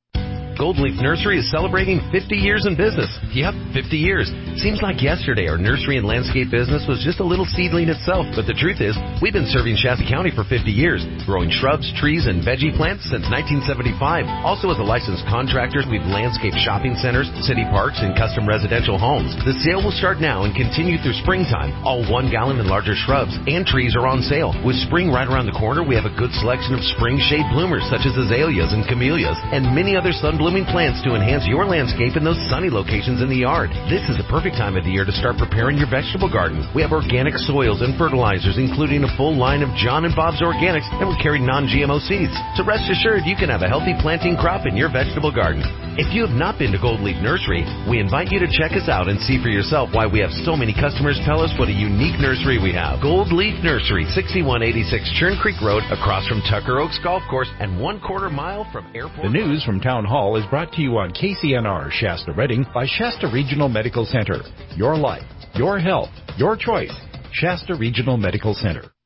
Gold Leaf Nursery is celebrating 50 years in business. Yep, 50 years. Seems like yesterday our nursery and landscape business was just a little seedling itself, but the truth is we've been serving Shasta County for 50 years, growing shrubs, trees, and veggie plants since 1975. Also as a licensed contractor, we've landscaped shopping centers, city parks, and custom residential homes. The sale will start now and continue through springtime. All 1 gallon and larger shrubs and trees are on sale. With spring right around the corner, we have a good selection of spring shade bloomers such as azaleas and camellias and many other sun blooming plants to enhance your landscape in those sunny locations in the yard. This is the perfect time of the year to start preparing your vegetable garden. We have organic soils and fertilizers, including a full line of John and Bob's Organics, and we carry non-GMO seeds. So rest assured you can have a healthy planting crop in your vegetable garden. If you have not been to Gold Leaf Nursery, we invite you to check us out and see for yourself why we have so many customers tell us what a unique nursery we have. Gold Leaf Nursery, 6186 Churn Creek Road, across from Tucker Oaks Golf Course and 1/4 mile from Airport. The news from Town Hall is brought to you on KCNR Shasta Redding by Shasta Regional Medical Center. Your life, your health, your choice. Shasta Regional Medical Center.